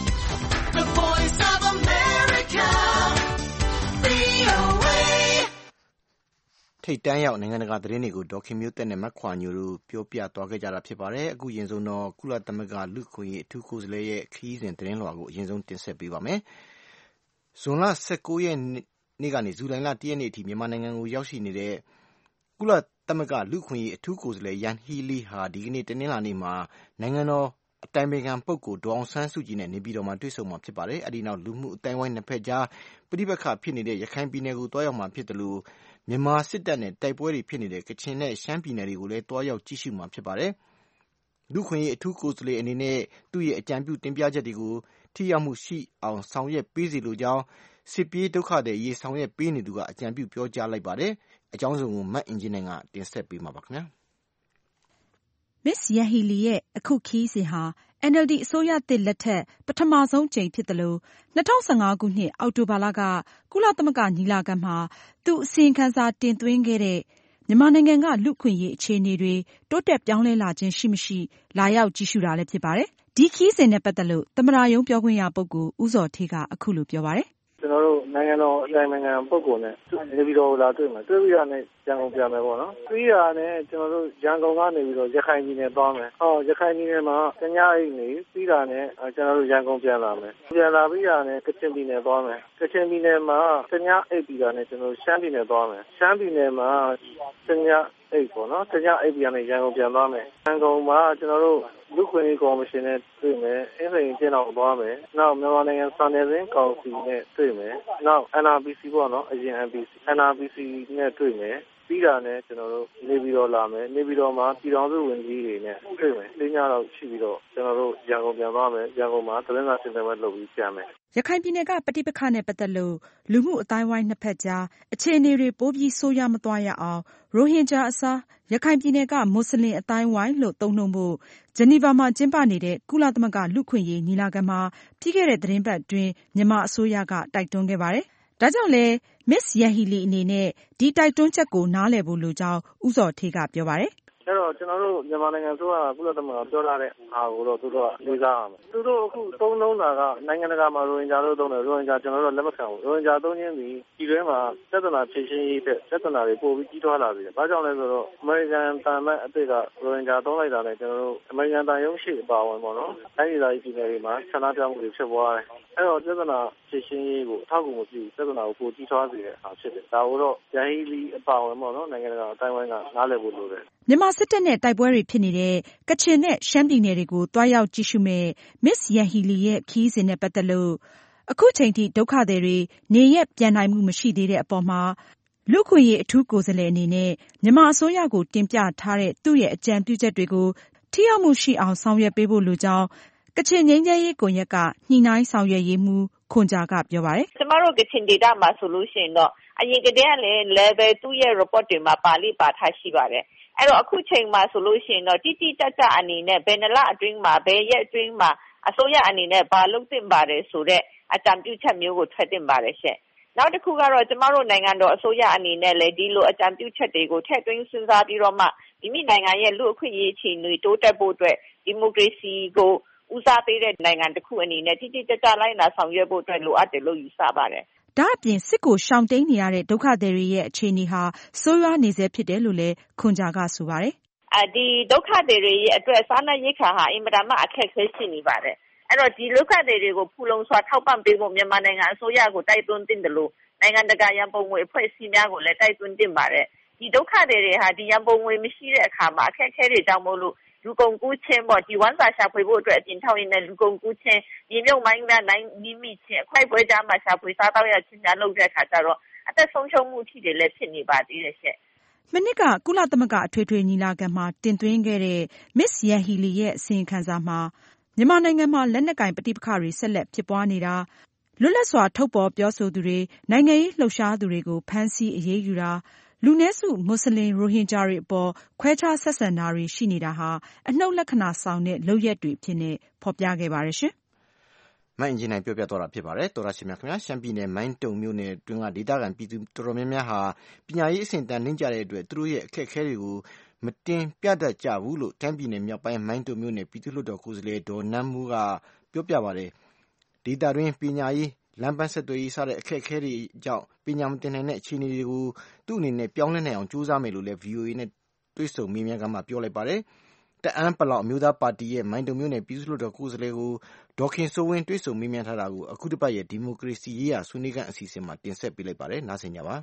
The Voice of America VOA ထိတ်တန်းရောက်နိုင်ငံတကာသတင်းတွေကိုဒေါ်ခင်မျိုးသက်နဲ့မခွာညိုတို့ပြောပြသွားခဲ့ကြတာဖြစ်ပါတယ်အခုရင်ဆုံးတော့ကုလသမဂ္ဂလူ့အခွင့်အရေးအထူးကိုယ်စားလှယ်ရဲ့ခရီးစဉ်သတင်းလွှာကိုအရင်ဆုံးတင်ဆက်ပေးပါမယ်ဇွန်လ19ရက်နေ့ကနေဇူလိုင်လ1ရက်နေ့အထိမြန်မာနိုင်ငံကိုရောက်ရှိနေတဲ့ကုလသမဂ္ဂလူ့အခွင့်အရေးအထူးကိုယ်စားလှယ်ယန်ဟီလီဟာဒီကနေ့တနင်္လာနေ့မှာနိုင်ငံတော်အတိုင်ပင်ခံပုဂ္ဂိုလ်ဒေါ်အောင်ဆန်းစုကြည်နဲ့နေပြည်တော်မှာတွေ့ဆုံမှာဖြစ်ပါတယ်။အဲဒီနောက်လူမှုအတိုင်းဝိုင်းနှစ်ဖက်ကြားပဋိပက္ခဖြစ်နေတဲ့ရခိုင်ပြည်နယ်ကိုတွားရောက်မှာဖြစ်တယ်လို့မြန်မာစစ်တပ်နဲ့တိုက်ပွဲတွေဖြစ်နေတဲ့ကချင်နဲ့ရှမ်းပြည်နယ်တွေကိုလည်းတွားရောက်ကြည့်ရှုမှာဖြစ်ပါတယ်။လူ့အခွင့်အရေးအထူးကိုယ်စားလှယ်အနေနဲ့သူ့ရဲ့အကြံပြုတင်ပြချက်တွေကိုထိရောက်မှုရှိအောင်ဆောင်ရွက်ပေးစေလိုကြောင်းစစ်ပြေးဒုက္ခသည်အရေးဆောင်ရွက်ပေးနေသူကအကြံပြုပြောကြားလိုက်ပါတယ်။အကြောင်းစုံကိုမတ်အင်ဂျင်နိုင်ကတင်ဆက်ပေးမှာပါခင်ဗျာ။ Miss Yangheeရဲ့အခုခရီးစဉ်ဟာ NLD အစိုးရသစ်လက်ထက်ပထမဆုံးကြိမ်ဖြစ်သလို2015ခုနှစ်အောက်တိုဘာလကကုလသမဂ္ဂညီလာခံမှာသူအစီရင်ခံစာတင်သွင်းခဲ့တဲ့မြန်မာနိုင်ငံကလူ့အခွင့်အရေးအခြေအနေတွေတိုးတက်ပြောင်းလဲလာခြင်းရှိမရှိလာရောက်ကြည့်ရှုတာလည်းဖြစ်ပါတယ်။ဒီခရီးစဉ်နဲ့ပတ်သက်လို့သမ္မတရုံးပြောခွင့်ရပုဂ္ဂိုလ်ဦးဇော်ဌေးကအခုလိုပြောပါတယ်။ကျွန်တော်တို့နိုင်ငံတော်အတိုင်ပင်ခံပုဂ္ဂိုလ်နဲ့နေပြည်တော်လာတွေ့မှာတွေ့ပြီးတာနဲ့ရန်ကုန်ပြန်မယ်ပေါ့နော်ပြီးတာနဲ့ကျွန်တော်တို့ရန်ကုန်ကနေပြီးတော့ရခိုင်ပြည်နယ်သွားမယ်ရခိုင်ပြည်နယ်မှာတညအိတ်နေပြီးတာနဲ့ကျွန်တော်တို့ရန်ကုန်ပြန်လာမယ်ပြန်လာပြီးတာနဲ့ကချင်ပြည်နယ်သွားမယ်ကချင်ပြည်နယ်မှာတညအိတ်ပြီးတာနဲ့ကျွန်တော်တို့ရှမ်းပြည်နယ်သွားမယ်ရှမ်းပြည်နယ်မှာတညအိတ်ပေါ့နော်တညအိတ်ပြီးတာနဲ့ရန်ကုန်ပြန်သွားမယ်ရန်ကုန်မှာကျွန်တော်တို့လူ့ခွင့်ရေးကော်မရှင်နဲ့တွေ့မယ်အင်းစိန်ကျင်းတော်သွားမယ်နောက်မြန်မာနိုင်ငံစာနယ်ဇင်းကောင်စီနဲ့တွေ့မယ်နောက် NRPC ပေါ့နော်အရင် NRPC နဲ့တွေ့မယ်ပြီးတာနဲ့ကျွန်တော်တို့နေပြည်တော်လာမယ်နေပြည်တော်မှာပြည်တော်စုဝန်ကြီးတွေနဲ့တွေ့မယ်၄ ညလောက်ရှိပြီးတော့ကျွန်တော်တို့ရန်ကုန်ပြန်သွားမယ်ရန်ကုန်မှာသတင်းစာရှင်းလင်းပွဲလုပ်ပြီးပြန်မယ်ရခိုင်ပြည်နယ်ကပဋိပက္ခနဲ့ပတ်သက်လို့လူမှုအတိုင်းဝိုင်းနှစ်ဖက်ကြားအခြေအနေတွေပိုပြီးဆိုးရွားမသွားရအောင်ရိုဟင်ဂျာအစားရခိုင်ပြည်နယ်ကမွတ်စလင်အတိုင်းဝိုင်းလို့သုံးနှုန်းဖို့ဂျနီဗာမှာကျင်းပနေတဲ့ကုလသမဂ္ဂလူ့အခွင့်အရေးညီလာခံမှာပြီးခဲ့တဲ့သတင်းပတ်အတွင်းမြန်မာအစိုးရကတိုက်တွန်းခဲ့ပါတယ်။ဒါကြောင့်လည်း Miss Yanghee Lee အနေနဲ့ဒီတိုက်တွန်းချက်ကိုနားလည်ဖို့လိုကြောင်းဦးဇော်ဌေးကပြောပါတယ်။အဲ့တော့ကျွန်တော်တို့မြန်မာနိုင်ငံဆိုကကုလသမဂ္ဂပြောထားတဲ့အားကိုတော့သူတို့ကလေးစားရမယ်သူတို့အခုသုံးတာကနိုင်ငံတကာမှာရိုဟင်ဂျာလို့သုံးတယ်ရိုဟင်ဂျာကျွန်တော်တို့လက်မခံဘူးရိုဟင်ဂျာသုံးခြင်းဒီပြည်တွင်းမှာပြဿနာဖြေရှင်းရေးတဲ့ပြဿနာတွေပိုပြီးကြီးထွားလာပြီဘာကြောင့်လဲဆိုတော့အမေရိကန်တန်မဲ့အသစ်ကရိုဟင်ဂျာသုံးလိုက်တာနဲ့ကျွန်တော်တို့အမေရိကန်တန်ရုံးရှိအပါဝင်ပေါ့နော်တိုင်းဒေသကြီးပြည်နယ်တွေမှာဆန္ဒပြမှုတွေဖြစ်ပွားတယ်အဲ့တော့ပြဿနာဖြေရှင်းရေးကိုအထောက်အကူမပြုပြဿနာကိုပိုကြီးထွားစေတဲ့အားဖြစ်တယ်ဒါကိုတော့ယာဟီလီအပါဝင်ပေါ့နော်နိုင်ငံတကာအတိုင်းအဝိုင်းကနားလည်ဖို့လိုတယ်မြန်မာစစ်တပ်နဲ့တိုက်ပွဲတွေဖြစ်နေတဲ့ကချင်နဲ့ရှမ်းပြည်နယ်တွေကိုတွားရောက်ကြည့်ရှုမဲ့ Miss Yanghee Lee ရဲ့ခရီးစဉ်နဲ့ပတ်သက်လို့အခုချိန်ထိဒုက္ခသည်တွေနေရက်ပြန်နိုင်မှုမရှိသေးတဲ့အပေါ်မှာလူ့အခွင့်အရေးအထူးကိုယ်စားလှယ်အနေနဲ့မြန်မာအစိုးရကိုတင်ပြထားတဲ့သူ့ရဲ့အကြံပြုချက်တွေကိုထိရောက်မှုရှိအောင်ဆောင်ရွက်ပေးဖို့လိုကြောင်းကချင်ငြိမ်းချမ်းရေးကွန်ရက်ကညှိနှိုင်းဆောင်ရွက်ရေးမှူးခွန်ဂျာကပြောပါတယ်ကျမတို့ကချင်ဒေသမှာဆိုလို့ရှိရင်တော့အရင်ကတည်းကလည်း level 2ရဲ့ report တွေမှာပါလိပါထားရှိပါတယ်အဲ့တော့အခုချိန်မှာဆိုလို့ရှိရင်တော့တိတိကျကျအနေနဲ့ဘယ်နှလအတွင်းမှာဘယ်ရက်အတွင်းမှာအစိုးရအနေနဲ့ဘာလုပ်သင့်ပါတယ်ဆိုတဲ့အကြံပြုချက်မျိုးကိုထွက်သင့်ပါတယ်ရှင့်နောက်တစ်ခုကတော့ကျမတို့နိုင်ငံတော်အစိုးရအနေနဲ့လည်းဒီလိုအကြံပြုချက်တွေကိုထည့်သွင်းစဉ်းစားပြီးတော့မှဒီမိနိုင်ငံရဲ့လူ့အခွင့်အရေးအခြေအနေတိုးတက်ဖို့အတွက်ဒီမိုကရေစီကိုဦးစားပေးတဲ့နိုင်ငံတစ်ခုအနေနဲ့တိတိကျကျလိုက်နာဆောင်ရွက်ဖို့အတွက်လိုအပ်တယ်လို့ယူဆပါတယ်။ဒါ့အပြင်စစ်ကိုရှောင်တိန်နေရတဲ့ဒုက္ခသည်တွေရဲ့အခြေအနေဟာဆိုးရွားနေဆဲဖြစ်တယ်လို့လည်းခွန်ဂျာကဆိုပါတယ်။ဒီဒုက္ခသည်တွေရဲ့အတွက်စားနပ်ရိက္ခာဟာအင်မတန်မှအခက်အခဲရှိနေပါတယ်။အဲ့တော့ဒီဒုက္ခသည်တွေကိုဖူလုံစွာထောက်ပံ့ပေးဖို့မြန်မာနိုင်ငံအစိုးရကိုတိုက်တွန်းသင့်တယ်လို့နိုင်ငံတကာရန်ပုံငွေအဖွဲ့အစည်းများကိုလည်းတိုက်တွန်းသင့်ပါတယ်။ဒီဒုက္ခသည်တွေဟာဒီရန်ပုံငွေမရှိတဲ့အခါမှာအခက်အခဲတွေကြောင့်မို့လို့လူကုန်ကူးခြင်းပေါ့ဒီဝမ်းစာရှာဖွေဖို့အတွက်အပြင်ထောက်ရင်းနဲ့လူကုန်ကူးခြင်းမြေမြုပ်မိုင်းများနိုင်မိခြင်းအခွဲပွဲကြားမှာရှာဖွေစားတော့ရခြင်းများလုပ်တဲ့အခါကျတော့အသက်ဆုံးရှုံးမှုထိတွေလည်းဖြစ်နေပါသေးတယ်ရှင့်မနစ်ကကုလသမဂ္ဂအထွေထွေညီလာခံမှာတင်သွင်းခဲ့တဲ့ Miss Yanghee Lee ရဲ့အစီရင်ခံစာမှာမြန်မာနိုင်ငံမှာလက်နက်ကိုင်ပဋိပက္ခတွေဆက်လက်ဖြစ်ပွားနေတာလွတ်လပ်စွာထုတ်ဖော်ပြောဆိုသူတွေနိုင်ငံရေးလှုပ်ရှားသူတွေကိုဖမ်းဆီးအရေးယူတာလူနည်းစုမွတ်စလင်ရိုဟင်ဂျာတွေအပေါ်ခွဲခြားဆက်ဆံတာတွေရှိနေတာဟာအနှုတ်လက္ခဏာဆောင်တဲ့လုပ်ရပ်တွေဖြစ်နေဖော်ပြခဲ့ပါတယ်ရှင်။မိုင်းအင်ဂျင်နိုင်ပြောပြသွားတာဖြစ်ပါတယ်။တော်ရရှိမြခင်ဗျာရှမ်းပြည်နယ်မိုင်းတုံမြို့နယ်တွင်းကဒေသခံပြည်သူတော်တော်များများဟာပညာရေးအဆင့်တန်းနှင်းကြတဲ့အတွက်သူတို့ရဲ့အခက်အခဲတွေကိုမတင်ပြတတ်ကြဘူးလို့တမ်းပြည်နယ်မြောက်ပိုင်းမိုင်းတုံမြို့နယ်ပြည်သူ့လွှတ်တော်ကိုယ်စားလှယ်ဒေါ်နန်းမူးကပြောပြပါတယ်။ဒေသတွင်းပညာရေးလမ်းပန်းဆက်သွယ်ရေးစတဲ့အခက်အခဲတွေကြောင့်ပညာမသင်နိုင်တဲ့အခြေအနေတွေကိုသူ့အနေနဲ့ပြောင်းလဲနိုင်အောင်ကြိုးစားမယ်လို့လည်း VOA နဲ့တွေ့ဆုံမေးမြန်းခန်းမှာပြောလိုက်ပါတယ်။တအန်းပလောင်အမျိုးသားပါတီရဲ့မိုင်းတုံမြို့နယ်ပြည်သူ့လွှတ်တော်ကိုယ်စားလှယ်ကိုဒေါ်ခင်စိုးဝင်းတွေ့ဆုံမေးမြန်းထားတာကိုအခုတစ်ပတ်ရဲ့ဒီမိုကရေစီရေးရာဆွေးနွေးခန်းအစီအစဉ်မှာတင်ဆက်ပေးလိုက်ပါတယ်။နားဆင်ကြပါ။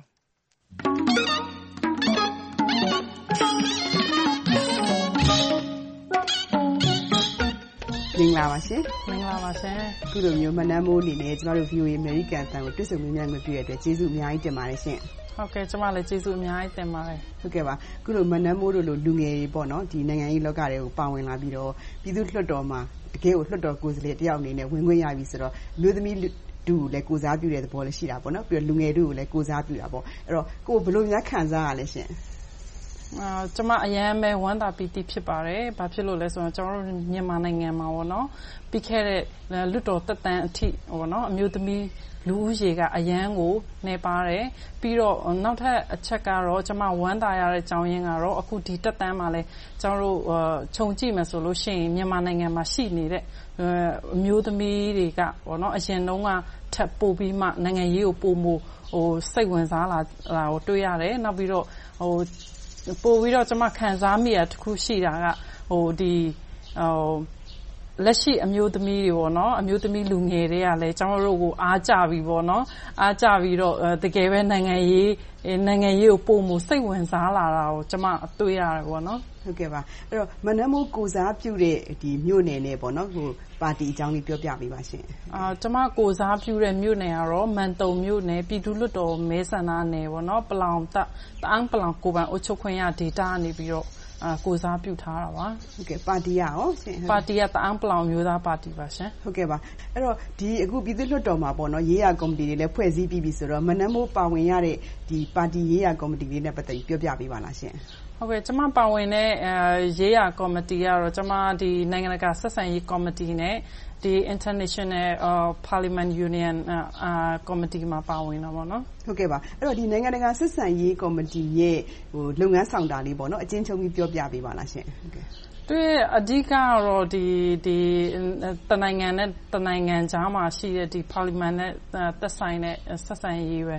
မင်္ဂလာပါရှင်မင်္ဂလာပါရှင်ခုလိုမျိုးမနမ်းမိုးအနေနဲ့ကျမတို့ VOA American အသံကိုတွေ့ဆုံမေးမြန်းခွင့်ပြုရတဲ့အတွက်ကျေးဇူးအများကြီးတင်ပါတယ်ရှင်ဟုတ်ကဲ့ကျမလည်းကျေးဇူးအများကြီးတင်ပါတယ်ဟုတ်ကဲ့ပါခုလိုမနမ်းမိုးတို့လိုလူငယ်တွေပေါ့နော်ဒီနိုင်ငံရေးလောကတွေကိုပါဝင်လာပြီးတော့ပြည်သူ့လွှတ်တော်မှာတကယ်ကိုလွှတ်တော်ကိုယ်စားလှယ်တယောက်အနေနဲ့ဝင်ခွင့်ရပြီဆိုတော့လူသမီးတူလည်းကိုစားပြုတဲ့သဘောလည်းရှိတာပေါ့နော်ပြီးတော့လူငယ်တို့ကိုလည်းကိုစားပြုတာပေါ့အဲ့တော့ကိုဘယ်လိုများခံစားရလဲရှင်ကျမအရန်ပဲဝမ်းသာပီတိဖြစ်ပါတယ်။ဘာဖြစ်လို့လဲဆိုတော့ကျွန်တော်တို့မြန်မာနိုင်ငံမှာပေါ့နော်ပြီးခဲ့တဲ့လွတ်တော်တက်တန်းအထိပေါ့နော်အမျိုးသမီးလူဦးရေကအရန်ကိုနေပါတယ်ပြီးတော့နောက်ထပ်အချက်ကတော့ကျမဝမ်းသာရတဲ့အကြောင်းရင်းကတော့အခုဒီတက်တန်းမှာလဲကျွန်တော်တို့ခြုံကြည့်မယ်ဆိုလို့ရှိရင်မြန်မာနိုင်ငံမှာရှိနေတဲ့အမျိုးသမီးတွေကပေါ့နော်အရင်တုန်းကထပ်ပို့ပြီးမှနိုင်ငံရေးကိုပို့မှုစိတ်ဝင်စားလာကိုတွေ့ရတယ်နောက်ပြီးတော့ပို့ပြီးတော့ကျွန်မခံစားမိရတခုရှိတာကဒီလက်ရှိအမျိုးသမီးတွေပေါ့နော်အမျိုးသမီးလူငယ်တွေကလည်းကျွန်တော်တို့ကိုအားကြပြီးပေါ့နော်အားကြပြီးတော့တကယ်ပဲနိုင်ငံရေးကိုပို့မှုစိတ်ဝင်စားလာတာကိုကျွန်မတွေ့ရတယ်ပေါ့နော်ဟုတ်ကဲ့ပါအဲ့တော့မနမ်းမိုးကိုစားပြုတဲ့ဒီမြို့နယ်နဲ့ပေါ့နော်ဟိုပါတီအကြောင်းလေးပြောပြပေးပါရှင်ကျွန်မကိုစားပြုတဲ့မြို့နယ်ကတော့မန်တုံမြို့နယ်ပြည်သူ့လွှတ်တော်မဲဆန္ဒနယ်ပေါ့နော်ပလောင်တန်းပလောင်ကိုပန်အုပ်ချုပ်ခွင့်ရဒေသကနေပြီးတော့ကိုစားပြုထားတာပါဟုတ်ကဲ့ပါတီရောရှင်ပါတီကတအန်းပလောင်မျိုးသားပါတီပါရှင်ဟုတ်ကဲ့ပါအဲ့တော့ဒီအခုပြည်သူ့လွှတ်တော်မှာပေါ့နော်ရေးရာကော်မတီတွေလည်းဖွဲ့စည်းပြီးပြီဆိုတော့မနမ်းမိုးပါဝင်ရတဲ့ဒီပါတီရေးရာကော်မတီလေးနဲ့ပတ်သက်ပြီးပြောပြပေးပါလားရှင်ဟုတ်ကဲ့ကျွန်မပါဝင်တဲ့ရေးရာကော်မတီကတော့ကျွန်မဒီနိုင်ငံတကာဆက်ဆံရေးကော်မတီနဲ့ဒီ International Parliament Union Committee မှာပါဝင်တာပေါ့နော်ဟုတ်ကဲ့ပါအဲ့တော့ဒီနိုင်ငံတကာဆက်ဆံရေးကော်မတီရဲ့ဟိုလုပ်ငန်းဆောင်တာလေးပေါ့နော်အချင်းချင်းပြီးပြောပြပေးပါလားရှင်ဟုတ်ကဲ့သူအဓိကတော့ဒီတနိုင်ငံနဲ့တနိုင်ငံကြားမှာရှိတဲ့ဒီ Parliament နဲ့သက်ဆိုင်တဲ့ဆက်ဆံရေးပဲ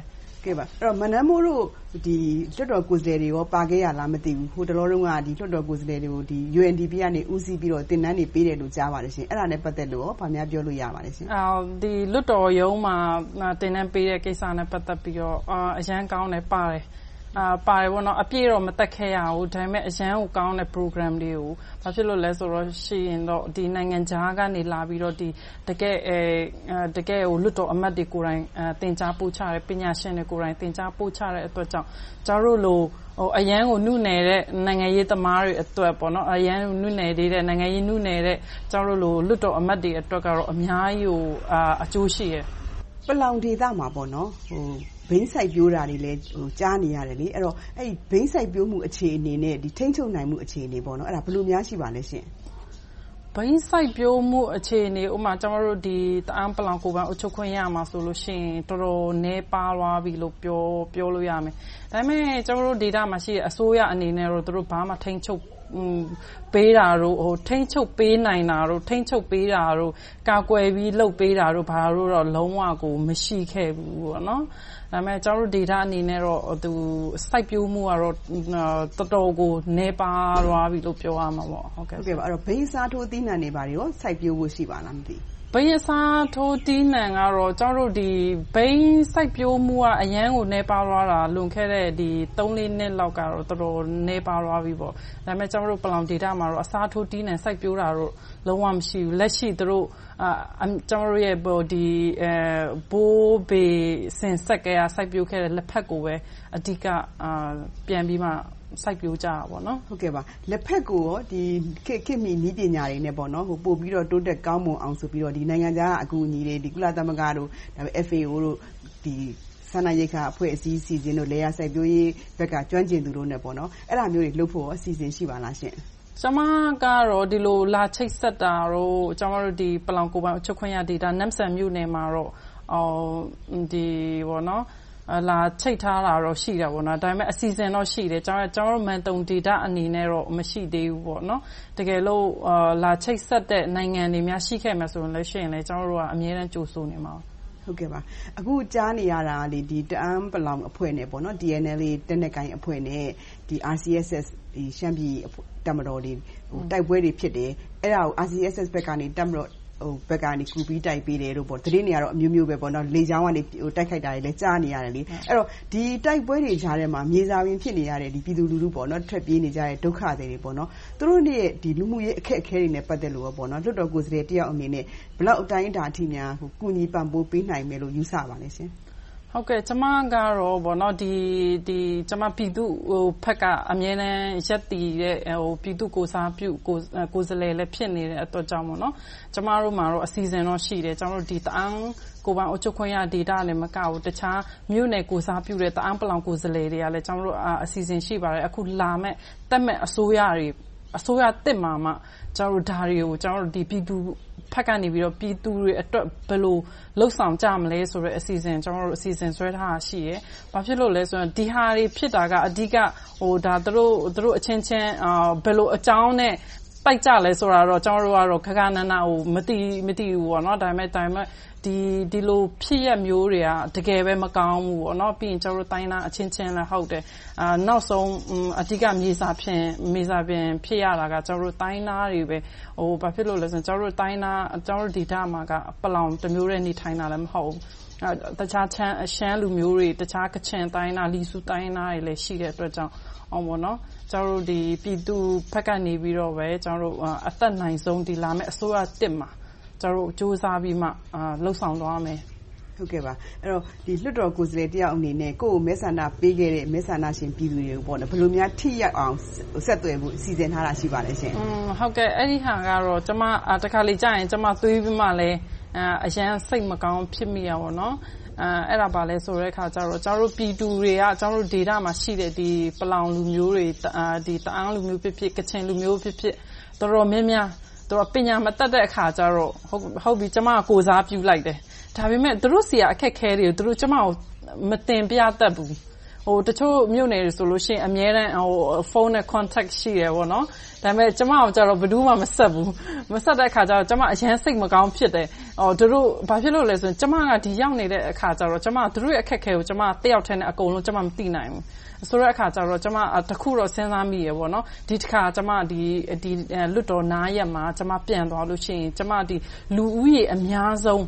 ကဲ့ပါအဲ့တော့မနမ်းမိုးတို့ဒီလွှတ်တော်ကိုယ်စားလှယ်တွေရောပါခဲ့ရလားမသိဘူးဟိုတလောတုန်းကဒီလွှတ်တော်ကိုယ်စားလှယ်တွေကိုဒီ UNDP ကနေဦးစီးပြီးတော့တင်နန်းတွေပေးတယ်လို့ကြားပါတယ်ရှင်အဲ့ဒါနဲ့ပတ်သက်လို့ရောဗာများပြောလို့ရပါတယ်ရှင်ဒီလွှတ်တော်ရုံးမှာတင်နန်းပေးတဲ့ကိစ္စနဲ့ပတ်သက်ပြီးတော့အရန်ကောင်းတယ်ပါတယ်ပါတယ်ပေါ့နော်အပြည့်တော့မတက်ခဲ့ရဘူးဒါပေမဲ့အရန်ကိုကောင်းတဲ့ program တွေကိုဘာဖြစ်လို့လဲဆိုတော့ရှိရင်တော့ဒီနိုင်ငံခြားကနေလာပြီးတော့ဒီတကယ်ဟိုလွတ်တော်အမတ်တွေကိုယ်တိုင်တင်ကြားပို့ချတဲ့ပညာရှင်တွေကိုယ်တိုင်တင်ကြားပို့ချတဲ့အတွက်ကြောင့်ကျတို့လိုအရန်ကိုနုနယ်တဲ့နိုင်ငံရေးသမားတွေအတွက်ပေါ့နော်အရန်နုနယ်တဲ့နိုင်ငံရေးနုနယ်တဲ့ကျတို့လိုလွတ်တော်အမတ်တွေအတွက်ကတော့အများကြီးကိုအကျိုးရှိရပလောင်ဒေသမှာပေါ့နော်ဟိုဘိန်းဆိုင်ပြိုးတာတွေလည်းကြားနေရတယ်လေအဲ့တော့အဲ့ဒီဘိန်းဆိုင်ပြိုးမှုအခြေအနေနဲ့ဒီထိန်းချုပ်နိုင်မှုအခြေအနေပေါ့နော်အဲ့ဒါဘယ်လိုများရှိပါလဲရှင်ဘိန်းဆိုင်ပြိုးမှုအခြေအနေဥမာကျွန်တော်တို့ဒီတအန်းပလောင်ကိုပန်းအုပ်ချုပ်ခွင့်ရမှာဆိုလို့ရှိရင်တော်တော်နည်းပါးသွားပြီလို့ပြောလို့ရမယ်ဒါပေမဲ့ကျွန်တော်တို့ဒေတာမှာရှိတဲ့အစိုးရအနေနဲ့တော့သူတို့ဘာမှထိန်းချုပ်ပေးတာတို့ဟိုထိန်းချုပ်ပေးနိုင်တာတို့ထိန်းချုပ်ပေးတာတို့ကာကွယ်ပြီးလုပ်ပေးတာတို့ဘာလို့တော့လုံးဝကိုမရှိခဲ့ဘူးပေါ့နော်ဒါပေမဲ့ကျွန်တော်တို့ data အနေနဲ့တော့သူစိုက်ပျိုးမှုကတော့တော်တော်ကိုနည်းပါးသွားပြီလို့ပြောရမှာပေါ့ဟုတ်ကဲ့ဟုတ်ကဲ့ပါအဲ့တော့ဘိန်းစားထိုးသီးနှံတွေပါရောစိုက်ပျိုးဖို့ရှိပါလားမသိဘိန်းစားထိုးသီးနှံကတော့ကျွန်တော်တို့ဒီဘိန်းစိုက်ပျိုးမှုကအရန်ကိုနည်းပါးသွားတာလွန်ခဲ့တဲ့ဒီ 3-4 နှစ်လောက်ကတော့တော်တော်နည်းပါးသွားပြီပေါ့ဒါပေမဲ့ကျွန်တော်တို့ပလောင် data မှာတော့အစားထိုးသီးနှံစိုက်ပျိုးတာတော့လုံးဝမရှိဘူးလက်ရှိသူတို့ကျွန်တော်ရဲ့ဒီဘိုးဘေစင်ဆက်ကစိုက်ပျိုးခဲ့တဲ့လက်ဖက်ကိုပဲအဓိကပြန်ပြီးမှစိုက်ပျိုးကြတာပေါ့နော်ဟုတ်ကဲ့ပါလက်ဖက်ကိုရောဒီခေတ်မီနည်းပညာတွေနဲ့ပေါ့နော်ဟိုပို့ပြီးတော့တိုးတက်ကောင်းမွန်အောင်ဆိုပြီးတော့ဒီနိုင်ငံခြားအကူအညီတွေဒီကုလသမဂ္ဂတို့ဒါပေမဲ့ FAO တို့ဒီစာနာရိက္ခာအဖွဲ့အစည်းစီစဉ်တို့လေယာစိုက်ပျိုးရေးဘက်ကကျွမ်းကျင်သူတို့နဲ့ပေါ့နော်အဲ့ဒါမျိုးတွေလုပ်ဖို့အစီအစဉ်ရှိပါလားရှင်ကျွန်မကတော့ဒီလိုလာချိတ်ဆက်တာတော့ကျွန်တော်တို့ဒီပလောင်ကိုပန်းအချုပ်ခွင့်ရဒေတာနမ်ဆန်မြို့နယ်မှာတော့ဒီပေါ့နော်လာချိတ်ထားတာတော့ရှိတာပေါ့နော်ဒါပေမဲ့အစီအစဉ်တော့ရှိတယ်ကျွန်တော်တို့မန်တုံဒေတာအနေနဲ့တော့မရှိသေးဘူးပေါ့နော်တကယ်လို့လာချိတ်ဆက်တဲ့နိုင်ငံတွေများရှိခဲ့မှာဆိုရင်လည်းရှိရင်လည်းကျွန်တော်တို့ကအမြဲတမ်းကြိုးစိုးနေမှာဟုတ်ကဲ့ပါအခုကြားနေရတာလေဒီတအန်းပလောင်အဖွဲ့နဲ့ပေါ့နော် DNLA တက်နေကိုင်းအဖွဲ့နဲ့ဒီ RCSS ဒီရှမ်းပြည်တပ်မတော်တွေတိုက်ပွဲတွေဖြစ်တယ်အဲ့ဒါကို RCSS ဘက်ကနေတပ်မတော်ဘက်ကနေကူပြီးတိုက်ပေးတယ်လို့ပေါ့သတင်းတွေကတော့အမျိုးမျိုးပဲပေါ့နော်လေကြောင်းကနေတိုက်ခိုက်တာတွေလည်းကြားနေရတယ်လေအဲ့တော့ဒီတိုက်ပွဲတွေကြားထဲမှာမြေစာပင်ဖြစ်နေရတဲ့ဒီပြည်သူလူထုပေါ့နော်ထွက်ပြေးနေကြတဲ့ဒုက္ခတွေတွေပေါ့နော်သူတို့ရဲ့ဒီလူမှုရေးအခက်အခဲတွေနဲ့ပတ်သက်လို့ပေါ့နော်လွှတ်တော်ကိုယ်စားလှယ်တယောက်အနေနဲ့ဘလောက်အတိုင်းအတာအထိများကူညီပံ့ပိုးပေးနိုင်မယ်လို့ယူဆပါလဲရှင်ဟုတ်ကဲ့ကျွန်မကတော့ဗောနော်ဒီကျွန်မပြည်သူဖက်ကအမြဲတမ်းရက်တည်တဲ့ပြည်သူကိုစားပြုကိုယ်စားလှယ်လည်းဖြစ်နေတဲ့အတွက်ကြောင့်ဗောနော်ကျွန်မတို့မှာတော့အစီအစဉ်တော့ရှိတယ်ကျွန်တော်တို့ဒီတအန်းကိုပန်းအုပ်ချုပ်ခွင့်ရဒေတာနဲ့မကဘူးတခြားမြို့နယ်ကိုစားပြုတဲ့တအန်းပလောင်ကိုယ်စားလှယ်တွေကလည်းကျွန်တော်တို့အစီအစဉ်ရှိပါတယ်အခုလာမဲ့တက်မဲ့အစိုးရတစ်မှာမှကျွန်တော်တို့ဒါတွေကိုကျွန်တော်တို့ဒီပြည်သူဖက်ကနေပြီးတော့ပြည်သူတွေအတွက်ဘယ်လိုလှုပ်ဆောင်ကြမလဲဆိုတဲ့အစီအစဉ်ကျွန်တော်တို့အစီအစဉ်ဆွဲထားတာရှိရယ်။ဘာဖြစ်လို့လဲဆိုတော့ဒီဟာတွေဖြစ်တာကအဓိကဒါသူတို့အချင်းချင်းဘယ်လိုအကြောင်းနဲ့တိုက်ကြလဲဆိုတာတော့ကျွန်တော်တို့ကတော့ခက်ခါနန်းနာမသိဘူးပေါ့နော်ဒါပေမဲ့ဒီလိုဖြစ်ရမျိုးတွေကတကယ်ပဲမကောင်းဘူးပေါ့နော်ပြီးရင်ကျွန်တော်တို့တိုင်းသားအချင်းချင်းလည်းဟုတ်တယ်နောက်ဆုံးအဓိကမြေစာပြင်ဖြစ်ရတာကကျွန်တော်တို့တိုင်းသားတွေပဲဘာဖြစ်လို့လဲဆိုတော့ကျွန်တော်တို့တိုင်းသားကျွန်တော်တို့ဒေတာမှာကပလောင်တစ်မျိုးတည်းနေထိုင်တာလည်းမဟုတ်ဘူးတခြားရှမ်းလူမျိုးတွေတခြားကချင်တိုင်းသားလီဆူတိုင်းသားတွေလည်းရှိတဲ့အတွက်ကြောင့်ပေါ့နော်ကျွန်တော်တို့ဒီပြည်သူဖက်ကနေပြီးတော့ပဲကျွန်တော်တို့အသက်နိုင်ဆုံးဒီလာမဲ့အစိုးရတစ်မှာကျွန်တော်တို့စူးစမ်းပြီးမှလှုပ်ဆောင်သွားမယ်ဟုတ်ကဲ့ပါအဲ့တော့ဒီလွှတ်တော်ကိုယ်စားလှယ်တယောက်အနေနဲ့ကိုယ့်ကိုမဲဆန္ဒပေးခဲ့တဲ့မဲဆန္ဒရှင်ပြည်သူတွေကိုပေါ့နော်ဘယ်လိုများထိရောက်အောင်ဆက်သွယ်ဖို့စီစဉ်ထားတာရှိပါလဲရှင်ဟုတ်ကဲ့အဲ့ဒီဟာကတော့ကျွန်မတစ်ခါလေကြာရင်ကျွန်မသွေးပြီးမှလည်းအရန်စိတ်မကောင်းဖြစ်မိရပါတော့အဲ့ဒါပါလဲဆိုတဲ့အခါကျတော့ကျွန်တော်တို့ပြည်သူတွေကကျွန်တော်တို့ဒေတာမှာရှိတဲ့ဒီပလောင်လူမျိုးတွေဒီတအန်းလူမျိုးဖြစ်ကချင်လူမျိုးဖြစ်တော်တော်များများတော့ပညာမတတ်တဲ့အခါကျတော့ဟုတ်ပြီကျမကိုစားပြုလိုက်တယ်ဒါပေမဲ့သူတို့စီကအခက်ခဲတွေသူတို့ကျမကိုမတင်ပြတတ်ဘူးတချို့မြို့နယ်တွေဆိုလို့ရှိရင်အများတန်းဖုန်းနဲ့ contact ရှိတယ်ပေါ့နော်ဒါပေမဲ့ကျမအောင်ကြတော့ဘယ်သူမှမဆက်ဘူးမဆက်တဲ့အခါကျတော့ကျမအရင်စိတ်မကောင်းဖြစ်တယ်သူတို့ဘာဖြစ်လို့လဲဆိုရင်ကျမကဒီရောက်နေတဲ့အခါကျတော့ကျမသူတို့ရဲ့အခက်အခဲကိုကျမတယောက်တည်းနဲ့အကုန်လုံးကျမမသိနိုင်ဘူးဆိုတဲ့အခါကျတော့ကျမတခုတော့စဉ်းစားမိရပေါ့နော်ဒီတစ်ခါကျမဒီလွတ်တော်နားရက်မှာကျမပြန်သွားလို့ရှိရင်ကျမဒီလူဦးရေအများဆုံး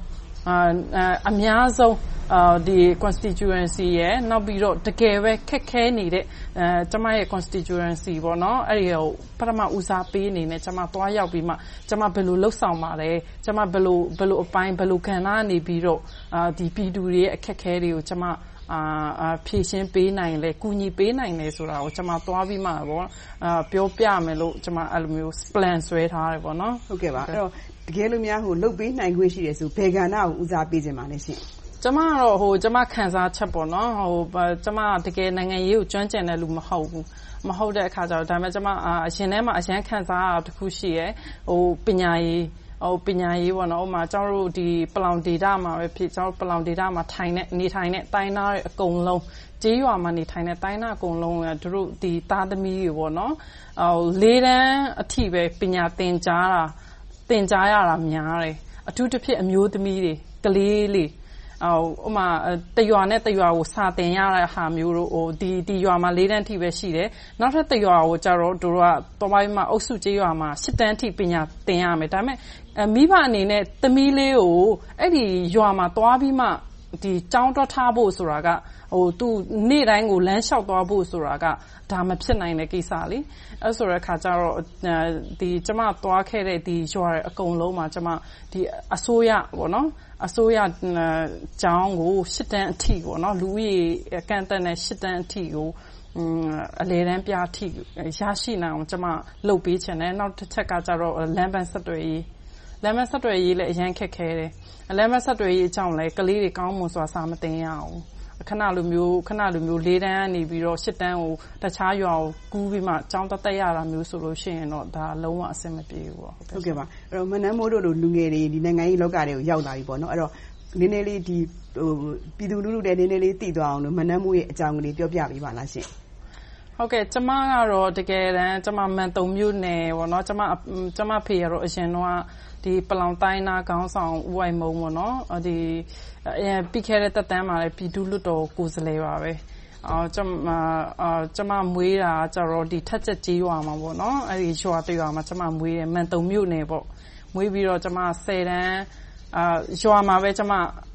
ဒီ constituency ရဲ့နောက်ပြီးတော့တကယ်ပဲခက်ခဲနေတဲ့ကျမရဲ့ constituency ပေါ့နော်အဲ့ဒီကိုပထမဦးစားပေးအနေနဲ့ကျမသွားရောက်ပြီးမှကျမဘယ်လိုလှုပ်ဆောင်ပါလဲကျမဘယ်လိုအပိုင်းဘယ်လိုကဏ္ဍနေပြီးတော့ဒီပြည်သူတွေရဲ့အခက်အခဲတွေကိုကျမဖြည့်ရှင်းပေးနိုင်လဲကူညီပေးနိုင်လဲဆိုတာကိုကျွန်မသွားပြီးမှပေါ့ပြောပြမယ်လို့ကျွန်မအဲ့လိုမျိုး plan ဆွဲထားတယ်ပေါ့နော်ဟုတ်ကဲ့ပါအဲ့တော့တကယ်လို့များလုပ်ပေးနိုင်ခွင့်ရှိတယ်ဆိုဘယ်ကဏ္ဍကိုဦးစားပေးခြင်းပါလဲရှင်ကျွန်မတော့ကျွန်မခံစားချက်ပေါ့နော်ကျွန်မတကယ်နိုင်ငံရေးကိုကျွမ်းကျင်တဲ့လူမဟုတ်ဘူးမဟုတ်တဲ့အခါကျတော့ဒါပေမဲ့ကျွန်မအရင်ထဲမှာအရင်ခံစားရတာတစ်ခုရှိရယ်ပညာရေးပေါ့နော်ဥပမာကျွန်တော်တို့ဒီပလောင်ဒေတာမှာပဲဖြစ်ကျွန်တော်ပလောင်ဒေတာမှာနေထိုင်တဲ့တိုင်းသားတွေအကုန်လုံးကျေးရွာမှာနေထိုင်တဲ့တိုင်းသားအကုန်လုံးကတို့ဒီသားသမီးတွေပေါ့နော်၄တန်းအထိပဲပညာသင်ကြားရတာများတယ်အထူးသဖြင့်အမျိုးသမီးတွေကလေးလေးဥမာတရွာနဲ့တရွာကိုစာသင်ရတဲ့ဟာမျိုးတို့ဒီရွာမှာ၄တန်းထိပဲရှိတယ်နောက်ထပ်တရွာကိုကျတော့တို့ကတော်ပိုင်းမှာအုပ်စုကျေးရွာမှာ၈တန်းထိပညာသင်ရမယ်ဒါပေမဲ့မိဘအနေနဲ့သမီးလေးကိုအဲ့ဒီရွာမှာသွားပြီးမှဒီကျောင်းတော်ထားဖို့ဆိုတာကသူနေ့တိုင်းကိုလမ်းလျှောက်သွားဖို့ဆိုတာကဒါမဖြစ်နိုင်တဲ့ကိစ္စလေအဲ့ဆိုတဲ့အခါကျတော့ဒီကျမသွားခဲ့တဲ့ဒီရွာအကုန်လုံးမှာကျမဒီအစိုးရပေါ့နော်အစိုးရကျောင်းကို၈တန်းအထိပေါ့နော်လူကြီးအကန့်အသတ်နဲ့၈တန်းအထိကိုအလေတန်းပြအထိရရှိနိုင်အောင်ကျမလုပ်ပေးချင်တယ်နောက်တစ်ချက်ကကျတော့လမ်းပန်းဆက်သွယ်ရေးလည်းအရင်ခက်ခဲတယ်လမ်းပန်းဆက်သွယ်ရေးအကြောင်းလည်းကလေးတွေကောင်းမွန်စွာစာမသင်ရအောင်ခဏလိုမျိုး၄တန်းနေပြီးတော့၈တန်းကိုတခြားရွာကိုကူးပြီးမှကျောင်းတက်ရတာမျိုးဆိုလို့ရှိရင်တော့ဒါလုံးဝအဆင်မပြေဘူးပေါ့ဟုတ်ကဲ့ပါအဲ့တော့မနန်းမိုးတို့လိုလူငယ်တွေဒီနိုင်ငံရေးလောကတွေကိုရောက်လာပြီပေါ့နော်အဲ့တော့နည်းနည်းလေးဒီပြည်သူလူထုတွေနည်းနည်းလေးသိသွားအောင်လို့မနန်းမိုးရဲ့အကြောင်းကလေးပြောပြပေးပါလားရှင်ဟုတ်ကဲ့ကျမကတော့တကယ်တမ်းကျမမန်တုံမြို့နယ်ပေါ့နော်ကျမဖေရတော့အရင်တော့ဒီပလောင်တိုင်းနာခေါင်းဆောင်ဦးဝိုင်မုံပေါ့နော်ဒီပြီးခဲ့တဲ့တက်တန်းမှာလည်းပြည်သူ့လွှတ်တော်ကိုယ်စားလှယ်ပါပဲကျမမွေးတာကျတော့ဒီထက်ချက်ကြီးရွာမှာပေါ့နော်အဲ့ဒီရွာတရွာမှာကျမမွေးတယ်မန်တုံမြို့နယ်ပေါ့မွေးပြီးတော့ကျမ10တန်းရွာမှာပဲကျမ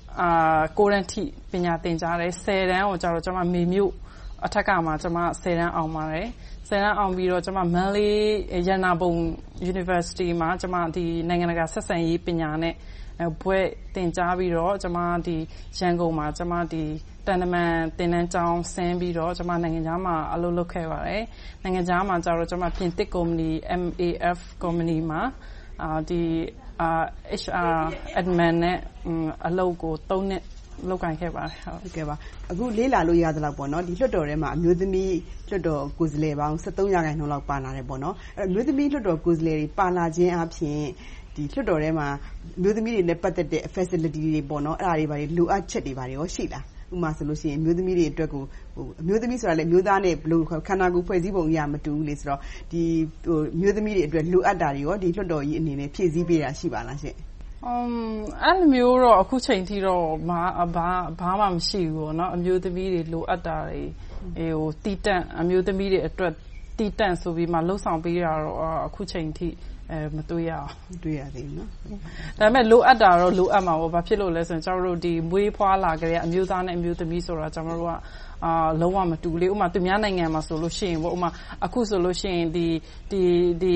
9တန်းထိပညာသင်ကြားတယ်10တန်းကိုကျတော့ကျမမေမြို့အထက်ကမှာကျမ10တန်းအောင်ပါတယ်10တန်းအောင်ပြီးတော့ကျမမန္တလေးရတနာပုံ University မှာကျမဒီနိုင်ငံတကာဆက်ဆံရေးပညာနဲ့ဘွဲ့သင်ကြားပြီးတော့ကျမဒီရန်ကုန်မှာကျမဒီတန်တမန်သင်တန်းကျောင်းဆင်းပြီးတော့ကျမနိုင်ငံခြားမှာအလုပ်လုပ်ခဲ့ပါတယ်နိုင်ငံခြားမှာကျတော့ကျမပြင်သစ်ကုမ္ပဏီ MAF ကုမ္ပဏီမှာဒီHR admin နဲ့အလုပ်ကို3နှစ်လောက်ကိုင်ခဲ့ပါတယ်ဟုတ်ကဲ့ပါအခုလေးလာလို့ရသလောက်ပေါ့နော်ဒီလွှတ်တော်ထဲမှာအမျိုးသမီးလွှတ်တော်ကိုယ်စားလှယ်ပေါင်း73%လောက်ပါလာတယ်ပေါ့နော်အဲ့အမျိုးသမီးလွှတ်တော်ကိုယ်စားလှယ်တွေပါလာခြင်းအပြင်ဒီလွှတ်တော်ထဲမှာအမျိုးသမီးတွေနဲ့ပတ်သက်တဲ့ facility တွေပေါ့နော်အဲ့ဒါတွေပါလိုအပ်ချက်တွေပါရောရှိလားဥပမာဆိုလို့ရှိရင်အမျိုးသမီးတွေအတွက်ကိုအမျိုးသမီးဆိုတာလည်းအမျိုးသားနဲ့ဘယ်လိုခန္ဓာကိုယ်ဖွဲ့စည်းပုံအရမတူဘူးလေဆိုတော့ဒီအမျိုးသမီးတွေအတွက်လိုအပ်တာတွေရောဒီလွှတ်တော်ကြီးအနေနဲ့ဖြည့်ဆည်းပေးတာရှိပါလားရှင့်အဲ့လိုမျိုးတော့အခုချိန်ထိတော့ဘာမှမရှိဘူးပေါ့နော်အမျိုးသမီးတွေလိုအပ်တာတွေတီးတန့်အမျိုးသမီးတွေအတွက်တီးတန့်ဆိုပြီးမှလှုပ်ဆောင်ပေးရတော့အခုချိန်ထိမတွေ့ရအောင်တွေ့ရသေးဘူးနော်ဒါပေမဲ့လိုအပ်တာတော့လိုအပ်မှာပေါ့ဘာဖြစ်လို့လဲဆိုရင်ကျွန်တော်တို့ဒီမွေးဖွားလာကြတဲ့အမျိုးသားနဲ့အမျိုးသမီးဆိုတာကျွန်တော်တို့ကလုံးဝမတူလေဥမာသူများနိုင်ငံမှာဆိုလို့ရှိရင်ပေါ့ဥမာအခုဆိုလို့ရှိရင်ဒီ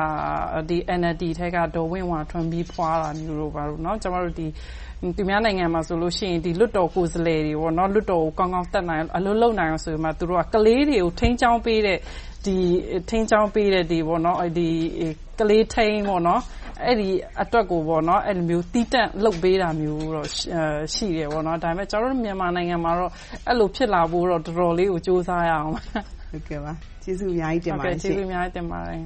NLD ထက်ကဒေါ်ဝင်းဝါထွန်းပြီးဖွားတာမျိုးတို့ပါလို့เนาะကျွန်တော်တို့ဒီသူများနိုင်ငံမှာဆိုလို့ရှိရင်ဒီလွတ်တော်ကိုယ်စားလှယ်တွေပေါ့เนาะလွတ်တော်ကိုကောင်းကောင်းတက်နိုင်အလုပ်လုပ်နိုင်အောင်ဆိုမှသူတို့ကကလေးတွေကိုထိန်းချောင်းပေးတဲ့ဒီပေါ့เนาะဒီကလေးထိန်းပေါ့เนาะအဲ့ဒီအတွက်ကိုပေါ့เนาะအဲ့လိုမျိုးတီးတန့်လုပ်ပေးတာမျိုးတော့ရှိတယ်ပေါ့เนาะဒါပေမဲ့ကျွန်တော်တို့မြန်မာနိုင်ငံမှာတော့အဲ့လိုဖြစ်လာဖို့တော့တော်တော်လေးကိုစူးစမ်းရအောင်ဟုတ်ကဲ့ပါကျေးဇူးအများကြီးတင်ပါတယ်ကျေးဇူးအများကြီးတင်ပါတယ်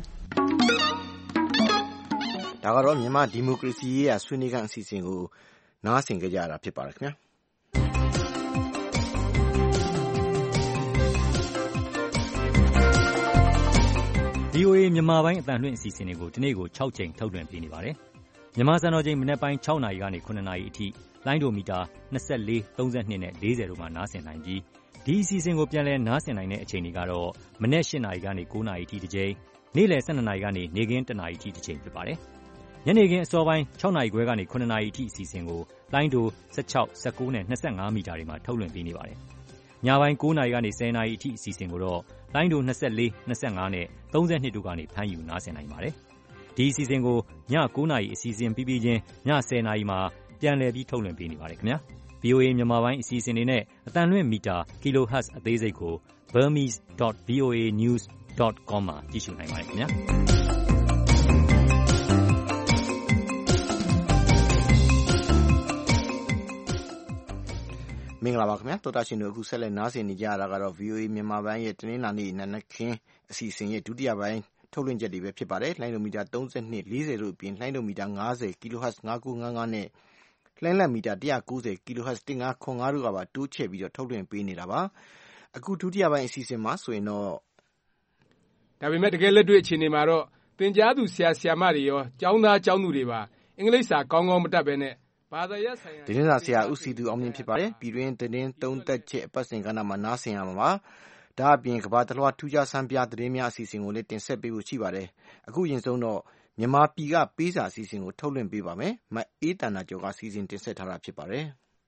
ဒါကတော့မြန်မာဒီမိုကရေစီရေးရာဆွေးနွေးခန်းအစီအစဉ်ကိုနားဆင်ကြရတာဖြစ်ပါတယ်ခင်ဗျာ VOA မြန်မာပိုင်းအသံလွှင့်အစီအစဉ်တွေကိုဒီနေ့ကို6ကြိမ်ထုတ်လွှင့်ပေးနေပါတယ်။မြန်မာစံတော်ချိန်မနက်ပိုင်း6နာရီကနေ9နာရီအထိလိုင်းဒိုမီတာ24, 32နဲ့40တို့မှာနားဆင်နိုင်ပြီးဒီအစီအစဉ်ကိုပြန်လည်နားဆင်နိုင်တဲ့အချိန်တွေကတော့မနက်8နာရီကနေ9နာရီအထိတစ်ကြိမ်နေ့လယ်12နာရီကနေနေ့ခင်း1နာရီအထိတစ်ကြိမ်ဖြစ်ပါတယ်။ညနေခင်းအစောပိုင်း6နာရီခွဲကနေ9နာရီအထိအစီအစဉ်ကိုလိုင်းဒို16, 19နဲ့25မီတာတွေမှာထုတ်လွှင့်ပေးနေပါတယ်။ညပိုင်း9နာရီကနေ10နာရီအထိအစီအစဉ်ကိုတော့လိုင်းဒို24, 25နဲ့32တို့ကနေဖမ်းယူနားဆင်နိုင်ပါတယ်။ဒီအစီအစဉ်ကိုည9နာရီအစီအစဉ်ပြီးပြီးချင်းည10နာရီမှာပြန်လည်ပြီးထုတ်လွှင့်ပေးနေပါတယ်ခင်ဗျာ။ VOA မြန်မာပိုင်းအစီအစဉ်တွေနဲ့အသံလွှင့်မီတာ kilohertz အသေးစိတ်ကို burmese.voanews.com မှာကြည့်ရှုနိုင်ပါတယ်ခင်ဗျာ။မင်္ဂလာပါခင်ဗျာတော်တာရှင်တို့အခုဆက်လက်နားဆင်နေကြရတာကတော့ VOA မြန်မာပိုင်းရဲ့တနင်္လာနေ့နံနက်ခင်းအစီအစဉ်ရဲ့ဒုတိယပိုင်းထုတ်လွှင့်ချက်တွေပဲဖြစ်ပါတယ်လိုင်းဒိုမီတာ32 40တို့အပြင်လိုင်းဒိုမီတာ50 kHz 5955နဲ့လှိုင်းလံမီတာ190 kHz 1505တို့ကပါတိုးချဲ့ပြီးတော့ထုတ်လွှင့်ပေးနေတာပါအခုဒုတိယပိုင်းအစီအစဉ်မှာဆိုရင်တော့ဒါပေမဲ့တကယ်လက်တွေ့အခြေအနေမှာတော့သင်ကြားသူဆရာဆရာမတွေရောကျောင်းသားကျောင်းသူတွေပါအင်္ဂလိပ်စာကောင်းကောင်းမတတ်ဘဲနဲ့ဘာသာရပ်ဆိုင်ရာသတင်းစာဆရာဦးစီသူအောင်မြင့်ဖြစ်ပါတယ်ပြည်တွင်းသတင်းသုံးသက်ချက်အပတ်စဉ်ကဏ္ဍမှာနားဆင်ရမှာပါဒါအပြင်ကမ္ဘာတစ်လွှားထူးခြားဆန်းပြသတင်းများအစီအစဉ်ကိုလည်းတင်ဆက်ပေးဖို့ရှိပါတယ်အခုရင်ဆုံးတော့မြန်မာပြည်ကပေးစာအစီအစဉ်ကိုထုတ်လွှင့်ပေးပါမယ်မအေးတန်နာကျော်ကစီစဉ်တင်ဆက်ထားတာဖြစ်ပါတယ်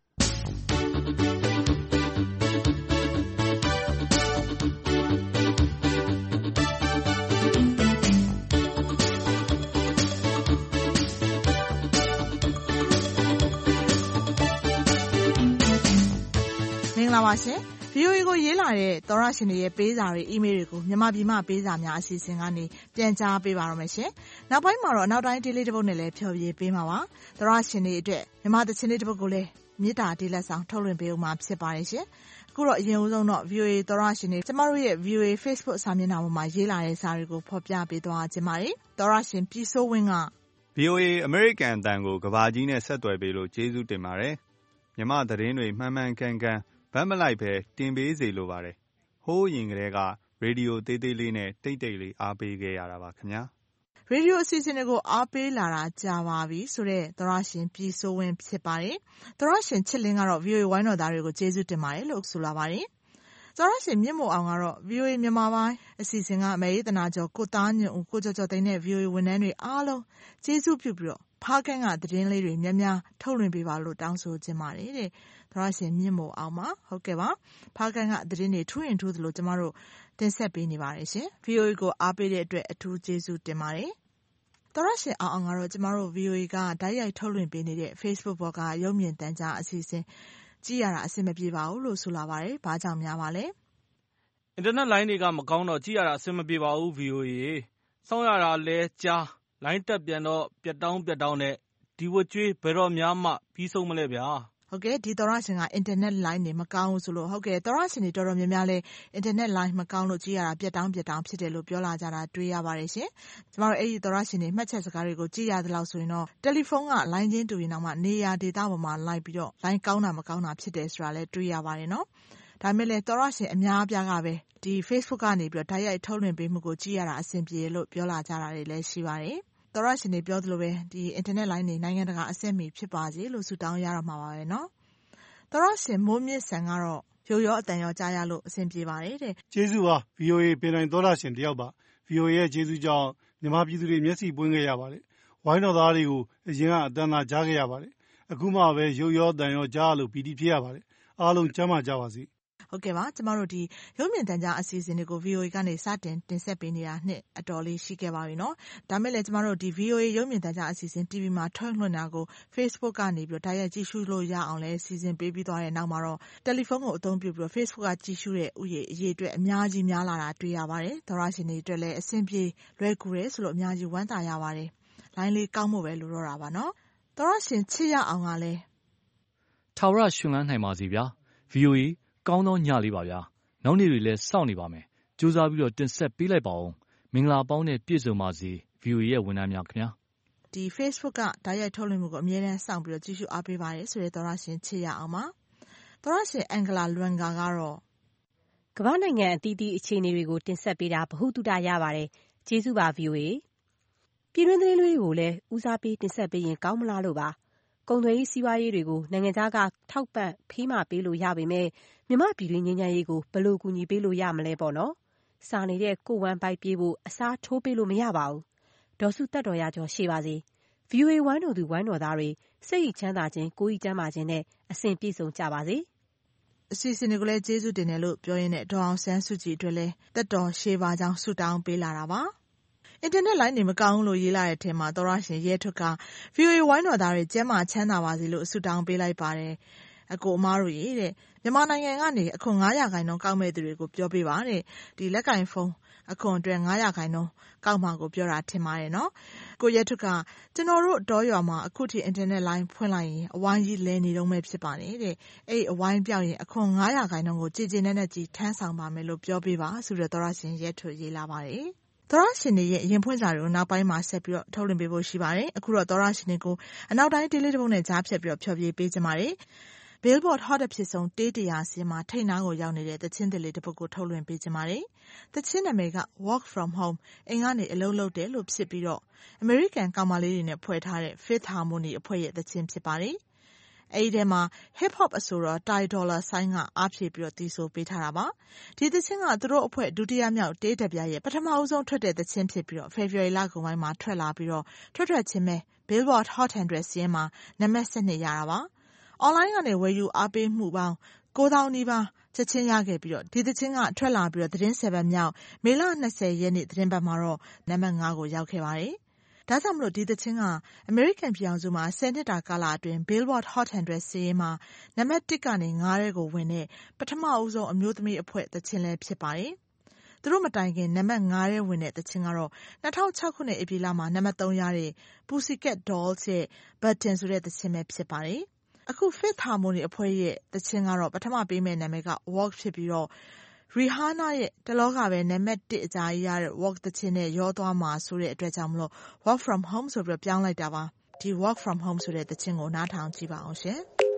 မင်္ဂလာပါရှင် VOA ကိုရေးလာတဲ့သောရရှင်တွေရဲ့ပေးစာတွေအီးမေးလ်တွေကိုမြန်မာပြည်မှပေးစာများအစီအစဉ်ကနေပြန်ကြားပေးပါရမယ်ရှင်နောက်ပိုင်းမှာတော့နောက်တိုင်းဒေးလေးတစ်ပုဒ်နဲ့လည်းဖြောပြပေးမှာပါသောရရှင်တွေအတွက်မြန်မာသချင်းလေးတစ်ပုဒ်ကိုလည်းမေတ္တာဒေးလက်ဆောင်ထုတ်လွှင့်ပေးဦးမှာဖြစ်ပါတယ်ရှင်အခုတော့အရင်ဦးဆုံးတော့ VOA သောရရှင်တွေကျမတို့ရဲ့ VOA Facebook စာမျက်နှာပေါ်မှာရေးလာတဲ့စာတွေကိုဖော်ပြပေးသွားခြင်းပါတယ်သောရရှင်ပြည်စိုးဝင်းက VOA အမေရိကန်အသံကိုကဘာကြီးနဲ့ဆက်သွယ်ပေးလို့ကျေးဇူးတင်ပါတယ်မြန်မာသတင်းတွေမှန်မှန်ကန်ကန်ဗတ်မလိုက်ပဲတင်ပေးစေလိုပါတယ်ဟိုးရင်ကလေးကရေဒီယိုသေးသေးလေးနဲ့တိတ်တိတ်လေးအားပေးခဲ့ရတာပါခင်ဗျာရေဒီယိုအစီအစဉ်တွေကိုအားပေးလာတာကြာပါပြီဆိုတဲ့သောရရှင်ပြည်စိုးဝင်းဖြစ်ပါတယ်သောရရှင်ချစ်လင်းကတော့ VOA ဝိုင်းတော်သားတွေကိုကျေးဇူးတင်ပါတယ်လို့ဆိုလာပါတယ်သောရရှင်မြင့်မို့အောင်ကတော့ VOA မြန်မာပိုင်းအစီအစဉ်ကအမေရိသနာကျော်ကိုသားညွန့်ဦးကိုကျော်ကျော်သိန်းနဲ့ VOA ဝန်ထမ်းတွေအားလုံးကျေးဇူးပြုပြီးတော့ဖားကန်းကသတင်းလေးတွေများများထုတ်လွှင့်ပေးပါလို့တောင်းဆိုခြင်းပါတယ်တဲ့သောရရှင်မြင့်မို့အောင်ပါဟုတ်ကဲ့ပါဖားကန်းကသတင်းတွေထူးရင်ထူးသလိုကျမတို့တင်ဆက်ပေးနေပါတယ်ရှင် VOA ကိုအားပေးတဲ့အတွက်အထူးကျေးဇူးတင်ပါတယ်သောရရှင်အောင်ကတော့ကျမတို့ VOA ကတိုက်ရိုက်ထုတ်လွှင့်ပေးနေတဲ့ Facebook ပေါ်ကရုပ်မြင်သံကြားအစီအစဉ်ကြည့်ရတာအဆင်မပြေပါဘူးလို့ဆိုလာပါတယ်ဘာကြောင့်များပါလဲအင်တာနက်လိုင်းတွေကမကောင်းတော့ကြည့်ရတာအဆင်မပြေပါဘူး VOA စောင့်ရတာလဲကြားလိုင်းတက်ပြန်တော့ပြတ်တောင်းနဲ့ဒီဝကျွေးဘယ်တော့များမှပြီးဆုံးမလဲဗျာဟုတ်ကဲ့ဒီသောရရှင်ကအင်တာနက်လိုင်းတွေမကောင်းဘူးဆိုလို့ဟုတ်ကဲ့သောရရှင်တွေတော်တော်များများလဲအင်တာနက်လိုင်းမကောင်းလို့ကြည့်ရတာပြတ်တောင်းဖြစ်တယ်လို့ပြောလာကြတာတွေ့ရပါတယ်ရှင်ကျမတို့အဲ့ဒီသောရရှင်တွေမှတ်ချက်စကားတွေကိုကြည့်ရသလောက်ဆိုရင်တော့တယ်လီဖုန်းကလိုင်းချင်းတူရင်တော့မှနေရာဒေသပေါ်မှာလိုက်ပြီးတော့လိုင်းကောင်းတာမကောင်းတာဖြစ်တယ်ဆိုတာလဲတွေ့ရပါတယ်နော်ဒါမဲ့လဲသောရရှင်အများအပြားကပဲဒီ Facebook ကနေပြီးတော့တိုက်ရိုက်ထုတ်လွှင့်ပေးမှုကိုကြည့်ရတာအဆင်ပြေလို့ပြောလာကြတာတွေလည်းရှိပါတယ်သောရရှင်တွေပြောသလိုပဲဒီအင်တာနက်လိုင်းတွေနိုင်ငံတကာအဆင့်မီဖြစ်ပါစေလို့ဆုတောင်းရတော့မှာပါပဲနော်သောရရှင်မိုးမြင့်ဆန်ကတော့ရုပ်ရောအတန်ရောကြားရလို့အဆင်ပြေပါတယ်တဲ့ကျေးဇူးပါ VOA ပင်တိုင်းသောရရှင်တယောက်ပါ VOA ရဲ့ကျေးဇူးကြောင့်မြန်မာပြည်သူတွေမျက်စိပွင့်ခဲ့ရပါတယ်ဝိုင်းတော်သားတွေကိုအရင်ကအတန်သာကြားခဲ့ရပါတယ်အခုမှပဲရုပ်ရောအတန်ရောကြားလို့ပီတိဖြစ်ရပါတယ်အားလုံးကျမ်းမာကြပါစေဟုတ်ကဲ့ပါကျမတို့ဒီရုပ်မြင်သံကြားအစီအစဉ်တွေကို VOA ကနေစတင်တင်ဆက်ပေးနေတာနှစ်အတော်လေးရှိခဲ့ပါပြီနော်ဒါမဲ့လည်းကျမတို့ဒီ VOA ရုပ်မြင်သံကြားအစီအစဉ် TV မှာထုတ်လွှင့်တာကို Facebook ကနေပြီးတော့တိုက်ရိုက်ကြည့်ရှုလို့ရအောင်လဲစီစဉ်ပေးပြီးသွားတဲ့နောက်မှာတော့တယ်လီဖုန်းကိုအသုံးပြုပြီးတော့ Facebook ကကြည့်ရှုတဲ့ဥယျာဉ်အရေးအတွက်အများကြီးများလာတာတွေ့ရပါတယ်သောရရှင်တွေအတွက်လည်းအဆင်ပြေလွယ်ကူတယ်ဆိုလို့အများကြီးဝမ်းသာရပါတယ်လိုင်းလေးကောင်းဖို့ပဲလိုတော့တာပါနော်သောရရှင်ချစ်ရအောင်ကလည်းထာဝရရှင်လန်းနိုင်ပါစေဗျာ VOAကောင်းသောညလေးပါဗျာနောက်နေ့တွေလည်းစောင့်နေပါမယ်ကြိုးစားပြီးတော့တင်ဆက်ပေးလိုက်ပါအောင်မင်္ဂလာပေါင်းနဲ့ပြည့်စုံပါစေ VOA ရဲ့ဝန်ထမ်းများခင်ဗျာဒီ Facebook ကတိုက်ရိုက်ထုတ်လွှင့်မှုကိုအမြဲတမ်းစောင့်ပြီးတော့ကြည့်ရှုအားပေးပါတယ်ဆိုတဲ့သောရရှင်ချစ်ရအောင်ပါသောရရှင်အင်္ဂလာလွန်ကာကတော့ကမ္ဘာနိုင်ငံအသီးသီးအခြေအနေတွေကိုတင်ဆက်ပေးတာဗဟုသုတရပါတယ်ကျေးဇူးပါ VOA ပြည်တွင်းသတင်းလေးတွေကိုလည်းဦးစားပေးတင်ဆက်ပေးရင်ကောင်းမလားလို့ပါကုန်သွယ်ရေးစီးပွားရေးတွေကိုနိုင်ငံခြားကထောက်ပံ့ဖေးမပေးလို့ရပေမဲ့မြန်မာပြည်တွင်းငြိမ်းချမ်းရေးကိုဘယ်လိုကူညီပေးလို့ရမလဲပေါ့နော်စာနေတဲ့ကိုဝမ်းပိုက်ပြေးဖို့အစားထိုးပေးလို့မရပါဘူးဒေါ်စုတက်တော်ရကျော်ရှေ့ပါစေ VOA ဝိုင်းတော်သူဝိုင်းတော်သားတွေစိတ်ချမ်းသာခြင်းကိုယ်ချမ်းသာခြင်းနဲ့အစဉ်ပြည့်စုံကြပါစေအစီအစဉ်တွေကိုလည်းကျေးဇူးတင်တယ်လို့ပြောရင်းနဲ့ဒေါ်အောင်ဆန်းစုကြည်အတွက်လည်းတက်တော်ရှေ့ပါကြောင်းဆုတောင်းပေးလာတာပါအင်တာနက်လိုင်းတွေမကောင်းလို့ရေးလာတဲ့အထက်မှာသောရရှင်ရဲထွတ်က VOA ဝိုင်းတော်သားတွေကျမ်းမာချမ်းသာပါစေလို့ဆုတောင်းပေးလိုက်ပါတယ်အကိုအမားတို့ရေတဲ့မြန်မာနိုင်ငံကနေအခွန်9%ကောက်မဲ့သူတွေကိုပြောပေးပါတဲ့ဒီလက်ကင်ဖုန်းအခွန်အတွက်9%ကောက်မှာကိုပြောတာထင်ပါတယ်နော်ကိုရဲထွတ်ကကျွန်တော်တို့တောရွာမှာအခုထိအင်တာနက်လိုင်းဖွင့်လိုက်ရင်အဝိုင်းကြီးလဲနေတော့မဲ့ဖြစ်ပါတယ်တဲ့အဲ့အဝိုင်းပြောက်ရင်အခွန်9%ကိုကြည်ကြည်နက်နက်ကြီးထမ်းဆောင်ပါမယ်လို့ပြောပေးပါဆိုတော့သောရရှင်ရဲထွတ်ရေးလာပါတယ်သောရရှင်တွေရဲ့ရင်ဖွင့်စာတွေကိုနောက်ပိုင်းမှာဆက်ပြီးတော့ထုတ်လွှင့်ပေးဖို့ရှိပါတယ်အခုတော့သောရရှင်တွေကိုအနောက်တိုင်းဒေးလေးတစ်ပုတ်နဲ့ကြားဖြတ်ပြီးတော့ဖျော်ဖြေပေးကြပါတယ် Billboard Hot အဖြစ်ဆုံးတေး100စီမှာထိတ်နှားကိုရောက်နေတဲ့သချင်းတွေလေးတစ်ပုဒ်ကိုထုတ်လွှင့်ပေးကြပါတယ်သချင်းနာမည်က Work From Home အိမ်ကနေအလုပ်လုပ်တယ်လို့ဖြစ်ပြီးတော့ American ကောင်မလေးတွေနဲ့ဖွဲ့ထားတဲ့ Fifth Harmony အဖွဲ့ရဲ့သချင်းဖြစ်ပါတယ်အဲဒီထဲမှာ Hip Hop အဆိုတော့ Ty Dolla $ကအားဖြည့်ပြီးတော့တီးဆိုပေးထားတာပါဒီသချင်းကသူတို့အဖွဲ့ဒုတိယမြောက်တေးတပြားရဲ့ပထမအဆုံးထွက်တဲ့သချင်းဖြစ်ပြီးတော့ February လကုန်ပိုင်းမှာထွက်လာပြီးတော့ထွက်ချင်းပဲ Billboard Hot 100 စီးရင်မှာနံပါတ်12ရတာပါအွန်လိုင်းကနေဝယ်ယူအားပေးမှုပေါင်း9000နီးပါးချက်ချင်းရခဲ့ပြီးတော့ဒီသချင်းကထွက်လာပြီးတော့သတင်း7ပတ်မြောက်မေလ20ရက်နေ့သတင်းပတ်မှာတော့နံပါတ်5ကိုရောက်ခဲ့ပါတယ်ဒါကြောင့်မလို့ဒီသချင်းက American ပြည်အောင်စုမှာ10နှစ်တာကာလအတွင်း Billboard Hot 100 စီးရင်မှာနံပါတ်1ကနေ9ထဲကိုဝင်တဲ့ပထမအဆုံးအမျိုးသမီးအဖွဲ့သချင်းလည်းဖြစ်ပါတယ်သူတို့မတိုင်ခင်နံပါတ်5ထဲဝင်တဲ့သချင်းကတော့2006ခုနှစ်ဧပြီလမှာနံပါတ်3ရတဲ့ Pussycat Dolls ရဲ့ Button ဆိုတဲ့သချင်းပဲဖြစ်ပါတယ်အခု Fifth Harmony အဖွဲ့ရဲ့သချင်းကတော့ပထမပေးမဲ့နာမည်က Walk ဖြစ်ပြီးတော့ Rihanna ရဲ့တလောကပဲနံပါတ်1အကြာကြီးရတဲ့ Walk သချင်းနဲ့ရောသွားမှာဆိုတဲ့အတွက်ကြောင့်မလို့ Work From Home ဆိုပြီးပြောင်းလိုက်တာပါဒီ Work From Home ဆိုတဲ့သချင်းကိုနားထောင်ကြည့်ပါအောင်ရှင်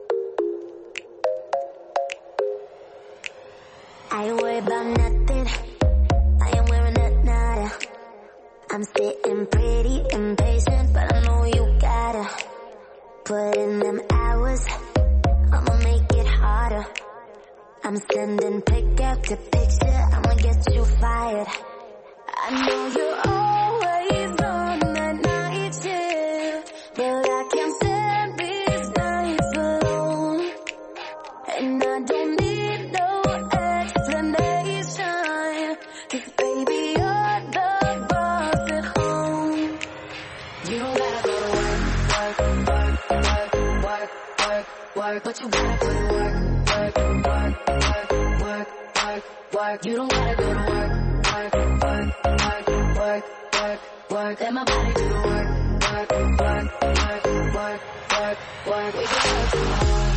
I worry about nothing I am wearing a nada I'm sitting pretty impatient but I know you gotta Put in them hours, I'ma make it harder. I'm sending pick after picture, I'ma get you fired. I know you're always on that night shift, but I can't stand these nights alone. And I don't need no explanation, 'cause baby you're the boss at home. You don't gotta go to work. But you gotta put in work. You don't gotta go to work. Let my body do the work. We can work from home.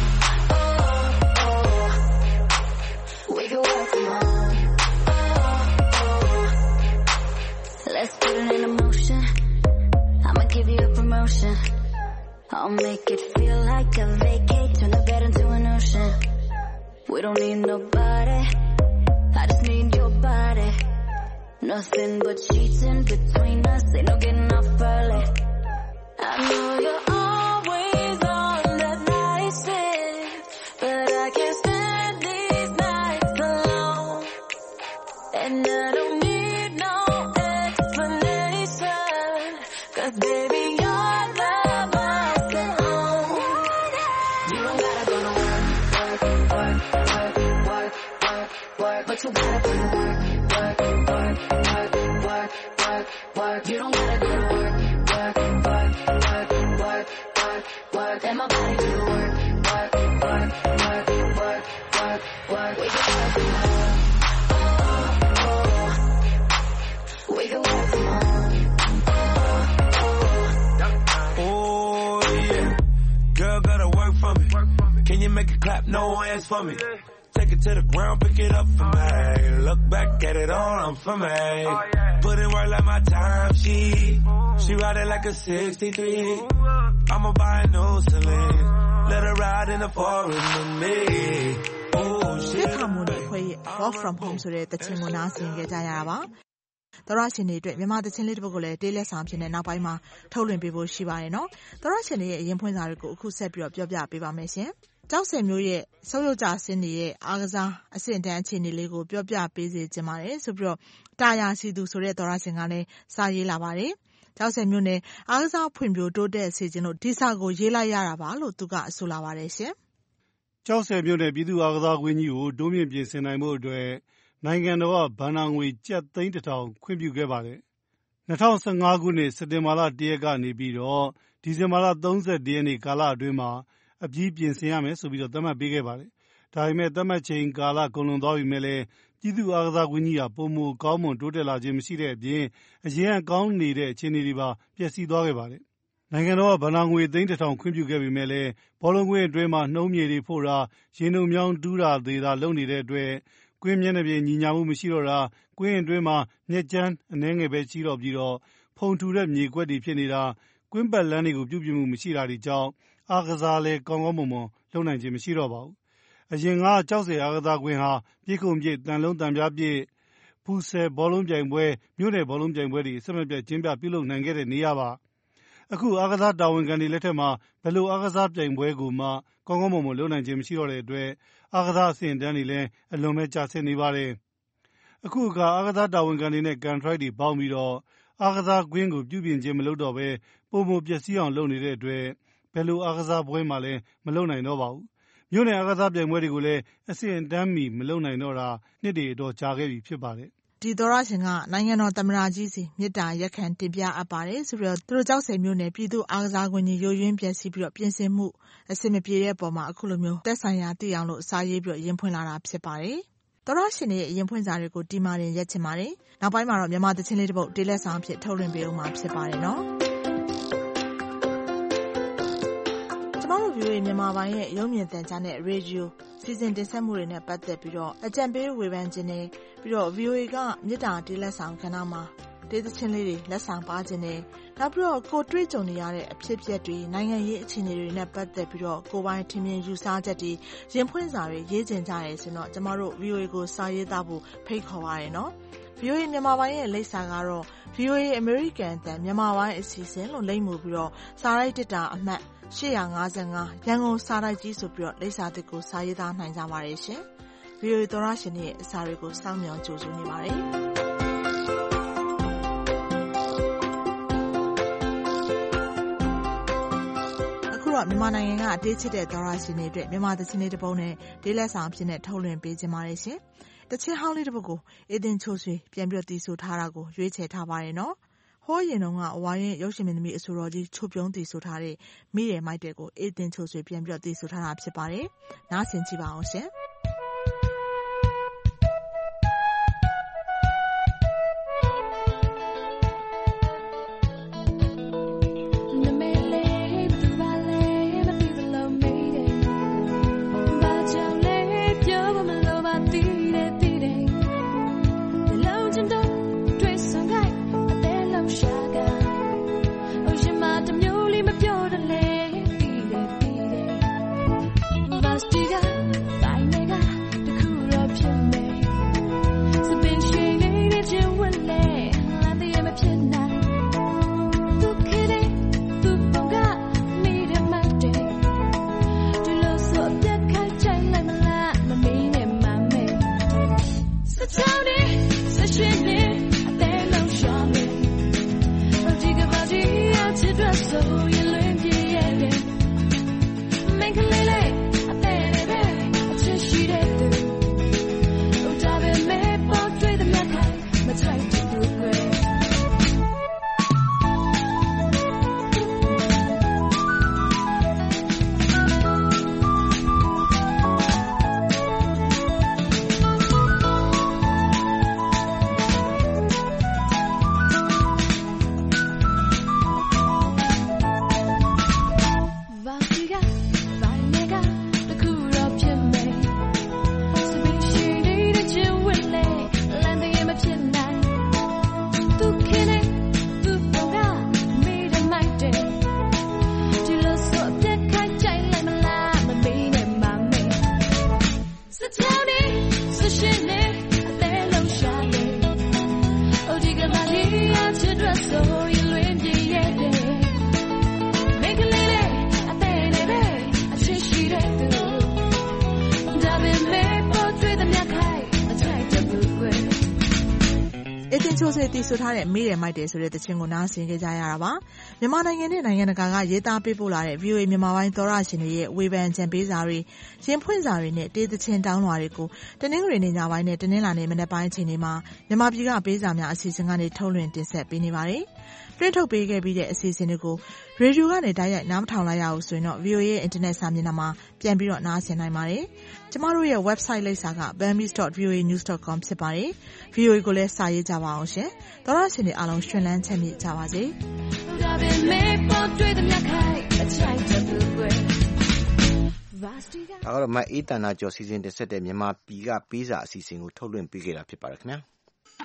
We can work from home. Let's put it in motion. I'ma give you a promotion. I'll make it feel like a vacate, turn the bed into an ocean. We don't need nobody, I just need your body. Nothing but sheets in between us, ain't no getting off early. I know you're always on that night shift, but I can't stand these nights alone. And I don't need no explanation, 'cause baby you're the But you gotta put in work. You don't gotta go to work. Let my body do the work. We can work from home. We can work from home. Oh yeah, girl gotta work for me. Can you make it clap? No hands for me. Take it to the ground, pick it up for me. Look back at it all, I'm for me. Put in work like my time, she ride it like a 63. I'ma buy a new Celine, let her ride in the forest with me. Oh shit. Fifth Harmony အဖွဲ့ရဲ့ Work From Home ဆိုတဲ့သချင်းကိုနားဆင်ကြရတာပါသောရရှင်တွေအတွက်မြန်မာသချင်းလေးတစ်ပုဒ်ကိုလည်းတေးလက်ဆောင်ဖြစ်နေနောက်ပိုင်းမှာထုတ်လွှင့်ပေးဖို့ရှိပါတယ်နော်သောရရှင်တွေရဲ့အရင်ဖွင့်စာတွေကိုအခုဆက်ပြီးတော့ပြောပြပေးပါမယ်ရှင်ကျောက်ဆယ်မျိုးရဲ့ဆုပ်ယုတ်ကြဆင်းနေတဲ့အားကစားအဆင့်တန်းအခြေအနေလေးကိုပြောပြပေးစေချင်ပါတယ်ဆိုပြီးတော့တာယာစီသူဆိုတဲ့သောရရှင်ကလည်းစာရေးလာပါတယ်ကျောက်ဆယ်မျိုးနဲ့အားကစားဖွံ့ဖြိုးတိုးတက်စေခြင်းတို့ဒီစာကိုရေးလိုက်ရတာပါလို့သူကဆိုလာပါတယ်ရှင်ကျောက်ဆယ်မျိုးနဲ့ပြည်သူ့အားကစားကွင်းကြီးကိုတိုးမြင့်ပြင်ဆင်နိုင်မှုအတွက်နိုင်ငံတော်ကဘဏ္ဍာငွေကျပ်သိန်း1000ခွင့်ပြုခဲ့ပါတယ်2015ခုနှစ်စက်တင်ဘာလ1ရက်ကနေပြီးတော့ဒီဇင်ဘာလ31ရက်နေ့ကာလအတွင်းမှာအပြီးပြင်ဆင်ရမယ်ဆိုပြီးတော့သတ်မှတ်ပေးခဲ့ပါတယ်ဒါပေမဲ့သတ်မှတ်ချိန်ကာလကုန်လွန်သွားပြီမဲ့လည်းပြည်သူ့အားကစားကွင်းကြီးကပုံမကောင်းမွန်တိုးတက်လာခြင်းမရှိတဲ့အပြင်အရင်ကကောင်းနေတဲ့အခြေအနေတွေပါပျက်စီးသွားခဲ့ပါတယ်နိုင်ငံတော်ကဗဏ္ဍာငွေသိန်း1000ခွင့်ပြုခဲ့ပေမဲ့လည်းဘောလုံးကွင်းအတွင်းမှာနှုံးမြေတွေဖို့တာရင်ုံမြောင်းတူးတာသေးတာလုပ်နေတဲ့အတွက်ကွင်းမျက်နှာပြင်ညီညာမှုမရှိတော့တာကွင်းအတွင်းမှာမျက်ကျန်းအနှဲငယ်ပဲရှိတော့ပြီးတော့ဖုံထူတဲ့မြေကွက်တွေဖြစ်နေတာကွင်းပတ်လန်းတွေကိုပြုပြင်မှုမရှိတာတွေကြောင့်အားကစားလဲကောင်းကောင်းမွန်မွန်လုပ်နိုင်ခြင်းမရှိတော့ပါဘူးအရင်ကကြောက်စရာအားကစားကွင်းဟာပြည့်ခုံပြည့်တန်လုံးတန်ပြားပြည့်ဖူဆယ်ဘောလုံးပြိုင်ပွဲမြို့နယ်ဘောလုံးပြိုင်ပွဲတွေအစမပြတ်ကျင်းပပြုလုပ်နိုင်ခဲ့တဲ့နေရာပါအခုအားကစားတာဝန်ခံတွေလက်ထက်မှာဘယ်လိုအားကစားပြိုင်ပွဲကိုမှကောင်းကောင်းမွန်မွန်လုပ်နိုင်ခြင်းမရှိတော့တဲ့အတွက်အားကစားအဆင့်အတန်းတွေလည်းအလွန်ပဲကျဆင်းနေပါတယ်အခုကအားကစားတာဝန်ခံတွေနဲ့ကန်ထရိုက်တွေပေါင်းပြီးတော့အားကစားကွင်းကိုပြုပြင်ခြင်းမလုပ်တော့ဘဲပုံမပျက်စီးအောင်လုပ်နေတဲ့အတွက်ဘယ်လိုအားကစားပွဲမှလည်းမလုပ်နိုင်တော့ပါဘူးမြို့နယ်အားကစားပြိုင်ပွဲတွေကိုလည်းအဆင့်အတန်းမီမလုပ်နိုင်တော့တာနှစ်တွေတော့ကြာခဲ့ပြီဖြစ်ပါတယ်ဒီသောရရှင်ကနိုင်ငံတော်သမ္မတကြီးစီမြစ်တာရက်ခံတင်ပြအပ်ပါတယ်ဆိုပြီးတော့သူတို့ကြောက်ဆယ်မျိုးနဲ့ပြည်သူ့အားကစားကွင်းကြီးရိုးရင်းပျက်စီးပြီးတော့ပြင်ဆင်မှုအဆင်မပြေတဲ့ပုံမှာအခုလိုမျိုးတက်ဆိုင်ရာတည်အောင်လို့စာရေးပြီးတော့ရင်ဖွင့်လာတာဖြစ်ပါတယ်သောရရှင်ရဲ့ရင်ဖွင့်စာတွေကိုဒီမှာတင်ရက်ချင်ပါတယ်နောက်ပိုင်းမှာတော့မြန်မာသချင်းလေးတစ်ပုဒ်တေးလက်ဆောင်ဖြစ်ထုတ်လွှင့်ပေးအောင်မှာဖြစ်ပါတယ်နော်ကျမတို့ VOA မြန်မာပိုင်းရဲ့ရုပ်မြင်သံကြားနဲ့ရေဒီယိုစီစဉ်တင်ဆက်မှုတွေနဲ့ပတ်သက်ပြီးတော့အကြံပေးဝေဖန်ခြင်းနဲ့ပြီးတော့ VOA ကမြစ်တာတေးလက်ဆောင်ခဏမှာတေးသချင်းလေးတွေလက်ဆောင်ပါခြင်းနဲ့နောက်ပြီးတော့ကိုတွေ့ကြုံနေရတဲ့အဖြစ်အပျက်တွေနိုင်ငံရေးအခြေအနေတွေနဲ့ပတ်သက်ပြီးတော့ကိုပိုင်ထင်မြင်ယူဆချက်တွေရင်ဖွင့်စာတွေရေးကျင်ကြရဲဆိုတော့ကျမတို့ VOA ကိုစာရေးသားဖို့ဖိတ်ခေါ်ပါရနော် VOA မြန်မာပိုင်းရဲ့လိပ်စာကတော့ VOA American အသံမြန်မာပိုင်းအစီအစဉ်လို့လိပ်မှုပြီးတော့စာရိုက်တစ်တာအမှတ်855ရန်ကုန်စာတိုက်ကြီးဆိုပြီးတော့လိပ်စာသစ်ကိုစာရေးသားနိုင်ကြပါတယ်ရှင် VOA သောရရှင်ရဲ့အစာတွေကိုစောင့်မျှော်ကြိုဆိုနေပါတယ်မြန်မာနိုင်ငံကအတေးချစ်တဲ့သောရရှင်တွေအတွက်မြန်မာသချင်းလေးတစ်ပုဒ်နဲ့ဒေးလက်ဆောင်ဖြစ်တဲ့ထုတ်လွှင့်ပေးခြင်းပါတယ်ရှင်။တချင်းဟောင်းလေးတစ်ပုဒ်ကိုအေးသင်ချိုးဆွေပြန်ပြီးတည်ဆိုထားတာကိုရွေးချယ်ထားပါတယ်နော်။ဟိုးရင်တုန်းကဝါရင်ရုပ်ရှင်မင်းသမီးအဆိုတော်ကြီးချိုပြုံးတည်ဆိုထားတဲ့မိတယ်မိုက်တယ်ကိုအေးသင်ချိုးဆွေပြန်ပြီးတည်ဆိုထားတာဖြစ်ပါတယ်။နားဆင်ကြည့်ပါအောင်ရှင်။ချိုဆွေတီဆိုထားတဲ့မိတယ်မိုက်တယ်ဆိုတဲ့သချင်းကိုနားဆင်ကြကြရတာပါမြန်မာနိုင်ငံနဲ့နိုင်ငံတကာကရေးသားပေးပို့လာတဲ့ VOA မြန်မာပိုင်းသောရရှင်တွေရဲ့ဝေဖန်ကြံပေးစာတွေရင်ဖွင့်စာတွေနဲ့တေးသချင်းတောင်းလွှာတွေကိုတနင်္ဂနွေနေ့ညပိုင်းနဲ့တနင်္လာနေ့မနက်ပိုင်းအချိန်တွေမှာမြန်မာပြည်ကပေးစာများအစီအစဉ်ကနေထုတ်လွှင့်တင်ဆက်ပေးနေပါတယ်တွင်းထုတ်ပေးခဲ့ပြီးတဲ့အစီအစဉ်တွေကိုရေဒီယိုကနေတိုက်ရိုက်နားမထောင်လိုက်ရအောင်ဆိုရင်တော့ VOA ရဲ့အင်တာနက်စာမျက်နှာမှာပြန်ပြီးတော့နားဆင်နိုင်ပါတယ်ကျမတို့ရဲ့ website လိပ်စာက burmese.voanews.com ဖြစ်ပါတယ်။ VOA ကိုလည်းစာရေးကြပါအောင်ရှင်။သောရရှင်တွေအားလုံးရှင်လန်းချမ်းမြေ့ကြပါစေ။ဒါကတော့မအေးတန်နာကျော်စီစဉ်တင်ဆက်တဲ့မြန်မာပြည်ကပေးစာအစီအစဉ်ကိုထုတ်လွှင့်ပေးခဲ့တာဖြစ်ပါတယ်ခင်ဗျာ။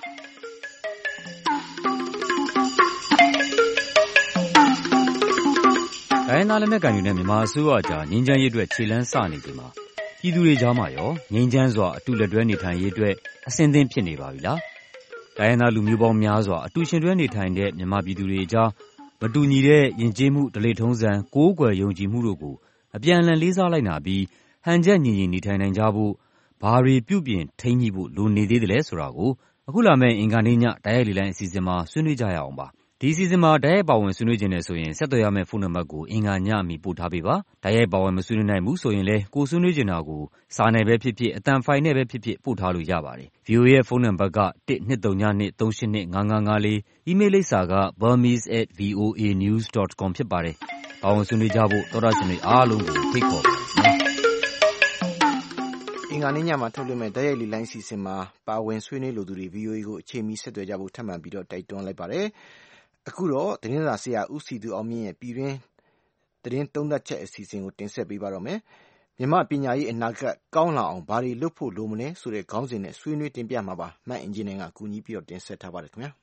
တိုင်းသားလက်နက်ကိုင်တွေနဲ့မြန်မာအစိုးရကြားငြိမ်းချမ်းရေးအတွက်ခြေလှမ်းစနေချိန်မှာပြည်သူတွေကြားမှာရောငြိမ်းချမ်းစွာအတူလက်တွဲနေထိုင်ရေးအတွက်အဆင်သင့်ဖြစ်နေပါပြီလား။တိုင်းသားလူမျိုးပေါင်းများစွာအတူရှင်တွဲနေထိုင်တဲ့မြန်မာပြည်သူတွေကြားမတူညီတဲ့ယဉ်ကျေးမှုဓလေ့ထုံးစံကိုးကွယ်ယုံကြည်မှုတို့ကိုအပြန်အလှန်လေးစားလိုက်နာပြီးဟန်ချက်ညီညီနေထိုင်နိုင်ကြဖို့ဘာတွေပြုပြင်ထိန်းညှိဖို့လိုနေသေးတယ်လဲဆိုတာကိုအခုလာမယ့်အင်္ဂါနေ့ညတိုက်ရိုက်လေလိုင်းအစီအစဉ်မှာဆွေးနွေးကြရအောင်ပါ။ဒီအစီအစဉ်မှာတိုက်ရိုက်ပါဝင်ဆွေးနွေးခြင်းနဲ့ဆိုရင်ဆက်သွယ်ရမယ့်ဖုန်းနံပါတ်ကိုအင်္ဂါညအမီပို့ထားပေးပါ။တိုက်ရိုက်ပါဝင်မဆွေးနွေးနိုင်ဘူးဆိုရင်လည်းကိုဆွေးနွေးချင်တာကိုစာနဲ့ပဲဖြစ်ဖြစ်အသံဖိုင်နဲ့ပဲဖြစ်ဖြစ်ပို့ထားလို့ရပါတယ်။ VOA ရဲ့ဖုန်းနံပါတ်က12323855554 email လိပ်စာက burmese@voanews.com ဖြစ်ပါတယ်။ပါဝင်ဆွေးနွေးကြဖို့သောရရှင်တွေအားလုံးကိုဖိတ်ခေါ်ပါတယ်။အင်္ဂါနေ့ညမှာထုတ်လွှင့်မဲ့တိုက်ရိုက်လေလိုင်းအစီအစဉ်မှာပါဝင်ဆွေးနွေးလိုသူတွေ VOA ကိုအချိန်မီဆက်သွယ်ကြဖို့ထပ်မံပြီးတော့တိုက်တွန်းလိုက်ပါတယ်။အခုတော့သတင်းစာဆရာဦးစီသူအောင်မြင့်ရဲ့ပြည်တွင်းသတင်းသုံးသပ်ချက်အစီအစဉ်ကိုတင်ဆက်ပေးပါတော့မယ်။မြန်မာပညာရေးအနာဂတ်ကောင်းလာအောင်ဘာတွေလုပ်ဖို့လိုမလဲဆိုတဲ့ခေါင်းစဉ်နဲ့ဆွေးနွေးတင်ပြမှာပါ။မတ်အင်ဂျင်နီယာကကူညီပြီးတော့တင်ဆက်ထားပါတယ်ခင်ဗျာ။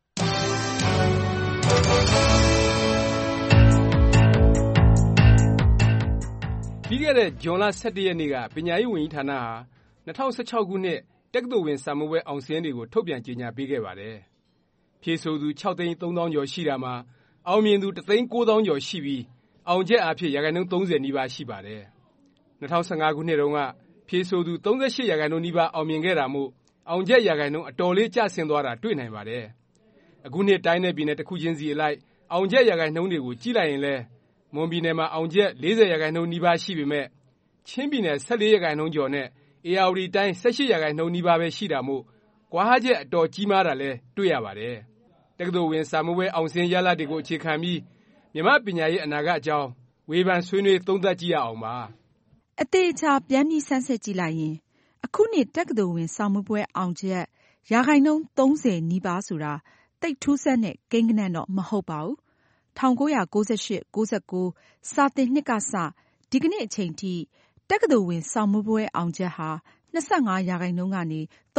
ပြီးခဲ့တဲ့ဇွန်လ17ရက်နေ့ကပညာရေးဝန်ကြီးဌာနဟာ2016ခုနှစ်တက္ကသိုလ်ဝင်စာမေးပွဲအောင်စာရင်းတွေကိုထုတ်ပြန်ကြေညာပေးခဲ့ပါတယ်။ဖြေဆိုသူ6,300,000 ကျော်ရှိတာမှာအောင်မြင်သူ1,900,000 ကျော်ရှိပြီးအောင်ချက်အားဖြင့်%30 နီးပါးရှိပါတယ်။2015ခုနှစ်တုန်းကဖြေဆိုသူ38%နီးပါးအောင်မြင်ခဲ့တာမို့အောင်ချက်%အတော်လေးကျဆင်းသွားတာတွေ့နိုင်ပါတယ်။အခုနှစ်တိုင်းနဲ့ပြည်နယ်တစ်ခုချင်းစီအလိုက်အောင်ချက်%တွေကိုကြည့်လိုက်ရင်လည်းမွန်ပြည်နယ်မှာအောင်ချက်40%နီးပါးရှိပေမဲ့ချင်းပြည်နယ်14%ကျော်နဲ့ဧရာဝတီတိုင်း18%နီးပါးပဲရှိတာမို့ကွာဟချက်အတော်ကြီးမားတာလည်းတွေ့ရပါတယ်။တက္ကသိုလ်ဝင်စာမေးပွဲအောင်စာရင်းရလဒ်တွေကိုအခြေခံပြီးမြန်မာပညာရေးအနာဂတ်အကြောင်းဝေဖန်ဆွေးနွေးသုံးသပ်ကြည့်ရအောင်ပါ။အသေးအချာပြန်ပြီးဆန်းစစ်ကြည့်လိုက်ရင်အခုနှစ်တက္ကသိုလ်ဝင်စာမေးပွဲအောင်ချက်%30နီးပါးဆိုတာသိပ်ထူးဆန်းတဲ့ကိန်းဂဏန်းတော့မဟုတ်ပါဘူး။1998-99 စာသင်နှစ်ကစဒီကနေ့အချိန်ထိတက္ကသိုလ်ဝင်စာမေးပွဲအောင်ချက်ဟာ25%ကနေ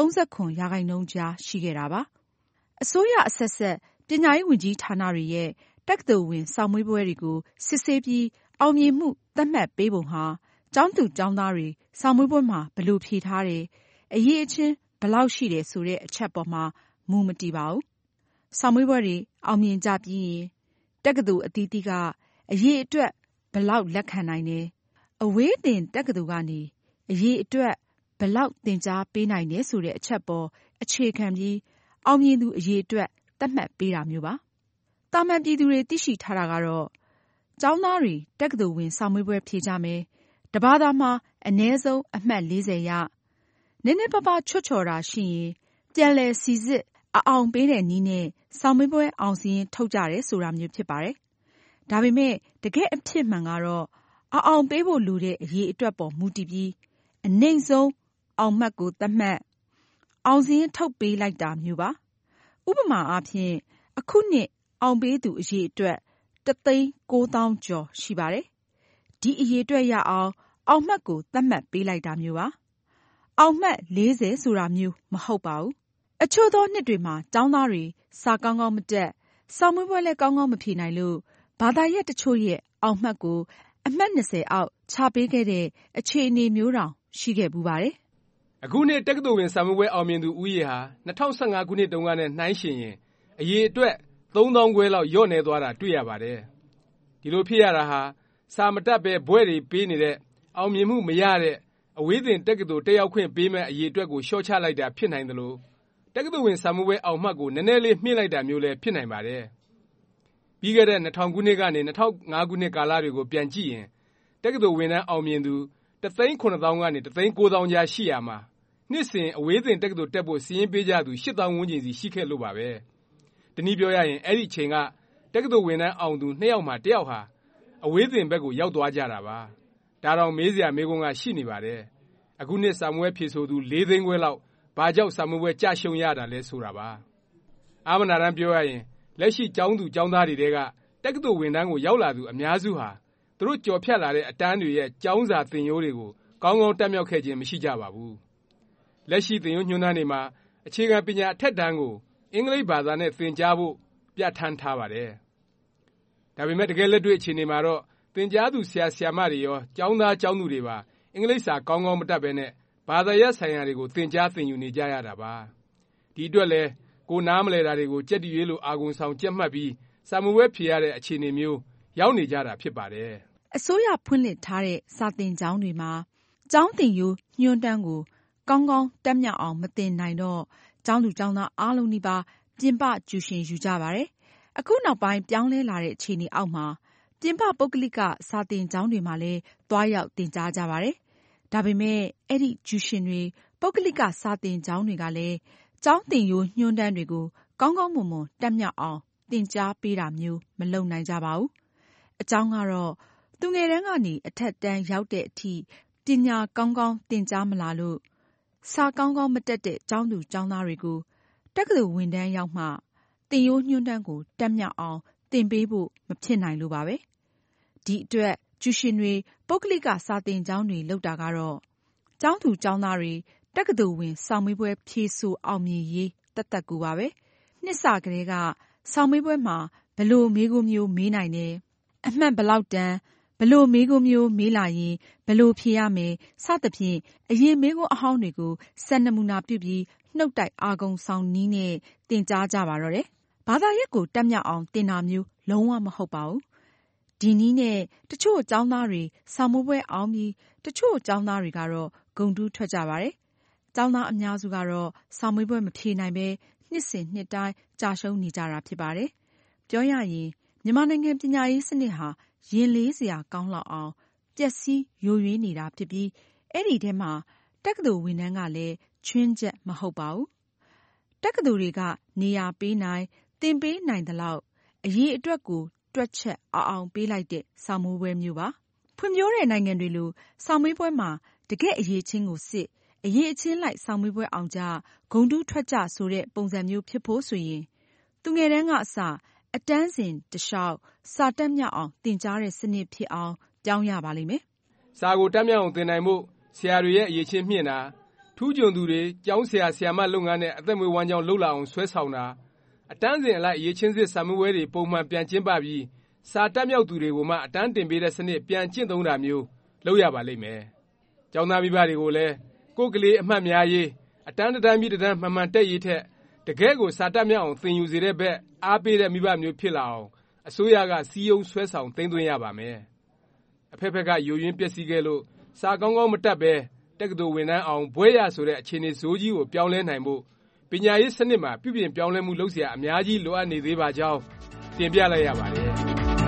39%ကြားရှိခဲ့တာပါ။အစိုးရအဆက်ဆက်ပညာရေးဝန်ကြီးဌာနတွေရဲ့တက္ကသိုလ်ဝင်စာမေးပွဲတွေကိုစစ်ဆေးပြီးအောင်မြင်မှုသတ်မှတ်ပေးပုံဟာကျောင်းသူကျောင်းသားတွေစာမေးပွဲမှာဘယ်လိုဖြေထားတယ်အရေးအချင်းဘယ်လောက်ရှိတယ်ဆိုတဲ့အချက်ပေါ်မှာမူမတည်ပါဘူး။စာမေးပွဲတွေအောင်မြင်ကြပြီးရင်တက္ကသိုလ်အသီးသီးကအရေးအတွက်ဘယ်လောက်လက်ခံနိုင်တယ်အဝေးသင်တက္ကသိုလ်ကနေအရေးအတွက်ဘယ်လောက်သင်ကြားပေးနိုင်တယ်ဆိုတဲ့အချက်ပေါ်အခြေခံပြီးအောင်မြင်သူအရေးအတွက်သတ်မှတ်ပေးတာမျိုးပါ။တာမန်ပြည်သူတွေသိရှိထားတာကတော့ကျောင်းသားတွေတက္ကသိုလ်ဝင်စာမေးပွဲဖြေကြမယ်။တဘာသာမှာအနည်းဆုံးအမှတ်40ရနည်းနည်းပါးပါးချွတ်ချော်တာရှိရင်ပြန်လည်စီစစ်အအောင်ပေးတဲ့နည်းနဲ့စာမေးပွဲအောင်စာရင်းထုတ်ကြတယ်ဆိုတာမျိုးဖြစ်ပါတယ်။ဒါပေမဲ့တကယ့်အဖြစ်မှန်ကတော့အအောင်ပေးဖို့လိုတဲ့အရေးအတွက်ပေါ်မူတည်ပြီးအနိမ့်ဆုံးအောင်မှတ်ကိုသတ်မှတ်အောင်စာရင်းထုတ်ပေးလိုက်တာမျိုးပါ။ဥပမာအားဖြင့်အခုနှစ်အောင်ပေးသူအရေးအတွက်1,900,000 ကျော်ရှိပါတယ်။ဒီအရေးအတွက်ရအောင်အောင်မှတ်ကိုသတ်မှတ်ပေးလိုက်တာမျိုးပါ။အောင်မှတ်40ဆိုတာမျိုးမဟုတ်ပါဘူး။အချို့သောနှစ်တွေမှာကျောင်းသားတွေစာကောင်းကောင်းမတက်စာမေးပွဲလည်းကောင်းကောင်းမဖြေနိုင်လို့ဘာသာရပ်တချို့ရဲ့အောင်မှတ်ကိုအမှတ်20အောက်ချပေးခဲ့တဲ့အခြေအနေမျိုးတောင်ရှိခဲ့ပူပါတယ်။အခုနှစ်တက္ကသိုလ်ဝင်စာမေးပွဲအောင်မြင်သူဦးရေဟာ2015ခုနှစ်တုန်းကနဲ့နှိုင်းယှဉ်ရင်အရေအတွက်3,000 ခွဲလောက်လျော့နေသွားတာတွေ့ရပါတယ်။ဒီလိုဖြစ်ရတာဟာစာမတတ်ပဲဘွဲ့တွေပေးနေတဲ့အောင်မြင်မှုမရတဲ့အဝေးသင်တက္ကသိုလ်တက်ရောက်ခွင့်ပေးမဲ့အရေအတွက်ကိုလျှော့ချလိုက်တာဖြစ်နိုင်တယ်လို့တက္ကသိုလ်ဝင်စာမေးပွဲအောင်မှတ်ကိုနည်းနည်းလေးမြှင့်လိုက်တာမျိုးလည်းဖြစ်နိုင်ပါတယ်။ပြီးခဲ့တဲ့2000ခုနှစ်ကနေ2005ခုနှစ်ကာလတွေကိုပြန်ကြည့်ရင်တက္ကသိုလ်ဝင်တန်းအောင်မြင်သူ1,900,000 ကနေ1,900,000 ကြားရှိရာမှာနှစ်စဉ်အဝေးသင်တက္ကသိုလ်တက်ဖို့စာရင်းပေးကြသူ 8,000 ဝန်းကျင်စီရှိခဲ့လို့ပါပဲ။တနည်းပြောရရင်အဲ့ဒီအချိန်ကတက္ကသိုလ်ဝင်တန်းအောင်သူ2ယောက်မှာ1ယောက်ဟာအဝေးသင်ဘက်ကိုရောက်သွားကြတာပါ။ဒါတော့မေးစရာမေးခွန်းကရှိနေပါတယ်။အခုနှစ်စာမေးပွဲဖြေဆိုသူ4 သိန်းခွဲလောက်ဘာကြောင့်စာမေးပွဲကြရှုံးရတာလဲဆိုတာပါ။အာမနာတမ်းပြောရရင်လက်ရှိကျောင်းသူကျောင်းသားတွေကတက္ကသိုလ်ဝင်တန်းကိုရောက်လာသူအများစုဟာသူတို့ကြော်ဖြတ်လာတဲ့အတန်းတွေရဲ့ကျောင်းစာသင်ရိုးတွေကိုကောင်းကောင်းတက်မြောက်ခဲ့ခြင်းမရှိကြပါဘူး။လက်ရှိသင်ရိုးညွှန်းတမ်းတွေမှာအခြေခံပညာအထက်တန်းကိုအင်္ဂလိပ်ဘာသာနဲ့သင်ကြားဖို့ပြဋ္ဌာန်းထားပါတယ်။ဒါပေမဲ့တကယ်လက်တွေ့အခြေအနေမှာတော့သင်ကြားသူဆရာဆရာမတွေရောကျောင်းသားကျောင်းသူတွေပါအင်္ဂလိပ်စာကောင်းကောင်းမတတ်ဘဲနဲ့ဘာသာရပ်ဆိုင်ရာတွေကိုသင်ကြားသင်ယူနေကြရတာပါ။ဒီအတွက်လဲကိုနားမလဲတာတွေကိုကြက်တီရွေးလိုအာဂုံဆောင်ကြက်မှတ်ပြီးစာမေးပွဲဖြေရတဲ့အခြေအနေမျိုးရောက်နေကြတာဖြစ်ပါတယ်။အစိုးရဖွင့်လှစ်ထားတဲ့စာသင်ကျောင်းတွေမှာကျောင်းသင်ရိုးညွှန်းတမ်းကိုကောင်းကောင်းတက်မြောက်အောင်မသင်နိုင်တော့ကျောင်းသူကျောင်းသားအားလုံးနီးပါးပြင်ပကျူရှင်ယူကြပါတယ်။အခုနောက်ပိုင်းပြောင်းလဲလာတဲ့အခြေအနေအောက်မှာပြင်ပပုဂ္ဂလိကစာသင်ကျောင်းတွေမှာလည်းသွားရောက်သင်ကြားကြပါတယ်။ဒါပေမဲ့အဲ့ဒီကျူရှင်တွေပုဂ္ဂလိကစာသင်ကျောင်းတွေကလည်းကျောင်းသင်ရိုးညွှန်းတမ်းတွေကိုကောင်းကောင်းမွန်မွန်တက်မြောက်အောင်သင်ကြားပေးတာမျိုးမလုပ်နိုင်ကြပါဘူး။အကြောင်းကတော့သူငယ်တန်းကနေအထက်တန်းရောက်တဲ့အထိပညာကောင်းကောင်းသင်ကြားမလာလို့စာကောင်းကောင်းမတက်တဲ့ကျောင်းသူကျောင်းသားတွေကိုတက္ကသိုလ်ဝင်တန်းရောက်မှသင်ရိုးညွှန်းတမ်းကိုတက်မြောက်အောင်သင်ပေးဖို့မဖြစ်နိုင်လို့ပါပဲ။ဒီအတွက်ကျူရှင်တွေပုဂ္ဂလိကစာသင်ကျောင်းတွေလုပ်တာကတော့ကျောင်းသူကျောင်းသားတွေတက္ကသိုလ်ဝင်စာမေးပွဲဖြေဆိုအောင်မြင်ရေးသက်သက်ကူပါပဲ။နှစ်စကတည်းကစာမေးပွဲမှာဘယ်လိုမေးခွန်းမျိုးမေးနိုင်တယ်။အမှတ်ဘယ်လောက်တန်းဘယ်လိုမေးခွန်းမျိုးမေးလာရင်ဘယ်လိုဖြေရမယ်စသဖြင့်အရင်မေးခွန်းအဟောင်းတွေကိုစံနမူနာပြုပြီးနှုတ်တိုက်အာဂုံဆောင်နည်းနဲ့သင်ကြားကြပါတော့တယ်။ဘာသာရပ်ကိုတက်မြောက်အောင်သင်တာမျိုးလုံးဝမဟုတ်ပါဘူး။ဒီနည်းနဲ့တချို့ကျောင်းသားတွေစာမေးပွဲအောင်ပြီးတချို့ကျောင်းသားတွေကတော့ဂုဏ်တူးထွက်ကြပါတယ်။ကျောင်းသားအများစုကတော့စာမေးပွဲမဖြေနိုင်ပဲနှစ်စဉ်နှစ်တိုင်းကြာရှုံးနေကြတာဖြစ်ပါတယ်။ပြောရရင်မြန်မာနိုင်ငံပညာရေးစနစ်ဟာရင်လေးစရာကောင်းလောက်အောင်ပျက်စီးယိုယွင်းနေတာဖြစ်ပြီးအဲ့ဒီထဲမှာတက္ကသိုလ်ဝန်ထမ်းကလည်းချွင်းချက်မဟုတ်ပါဘူး။တက္ကသိုလ်တွေကနေရာပေးနိုင်သင်ပေးနိုင်သလောက်အရေးအတွက်ကိုတွက်ချက်အောင်ပေးလိုက်တဲ့စာမေးပွဲမျိုးပါ။ဖွံ့ဖြိုးတဲ့နိုင်ငံတွေလိုစာမေးပွဲမှာတကယ့်အရေးချင်းကိုစစ်အရေးအချင်းလိုက်စာမေးပွဲအောင်ကြဂုဏ်တူးထွက်ကြဆိုတဲ့ပုံစံမျိုးဖြစ်ဖို့ဆိုရင်သူငယ်တန်းကအစအတန်းစဉ်တလျှောက်စာတက်မြောက်အောင်သင်ကြားတဲ့စနစ်ဖြစ်အောင်ပြောင်းရပါလိမ့်မယ်။စာကိုတက်မြောက်အောင်သင်နိုင်ဖို့ဆရာတွေရဲ့အရေးချင်းမြင့်တာထူးချွန်သူတွေကျောင်းဆရာဆရာမလုပ်ငန်းနဲ့အသက်မွေးဝမ်းကြောင်းလှုပ်လာအောင်ဆွဲဆောင်တာအတန်းစဉ်အလိုက်အရေးချင်းစစ်စာမေးပွဲတွေပုံမှန်ပြန်ကျင်းပပြီးစာတက်မြောက်သူတွေကိုမှအတန်းတင်ပေးတဲ့စနစ်ပြန်ကျင့်သုံးတာမျိုးလုပ်ရပါလိမ့်မယ်။ကျောင်းသားမိဘတွေကိုလည်းကိုယ်ကလေးအမှတ်များရေးအတန်းတစ်တန်းပြီးတစ်တန်းမှန်မှန်တက်ရေးထက်တကယ်ကိုစာတက်မြောက်အောင်သင်ယူစေတဲ့ဘက်အားပေးတဲ့မိဘမျိုးဖြစ်လာအောင်အစိုးရကစီယုံဆွဲဆောင်သိမ်းသွင်းရပါမယ်။အဖက်ဖက်ကယိုယွင်းပျက်စီးခဲ့လို့စာကောင်းကောင်းမတတ်ပဲတက္ကသိုလ်ဝင်တန်းအောင်ဘွဲ့ရဆိုတဲ့အခြေအနေဇိုးကြီးကိုပြောင်းလဲနိုင်ဖို့ပညာရေးစနစ်မှာပြုပြင်ပြောင်းလဲမှုလုပ်เสียအများကြီးလိုအပ်နေသေးပါကြောင်းတင်ပြလိုက်ရပါတယ်။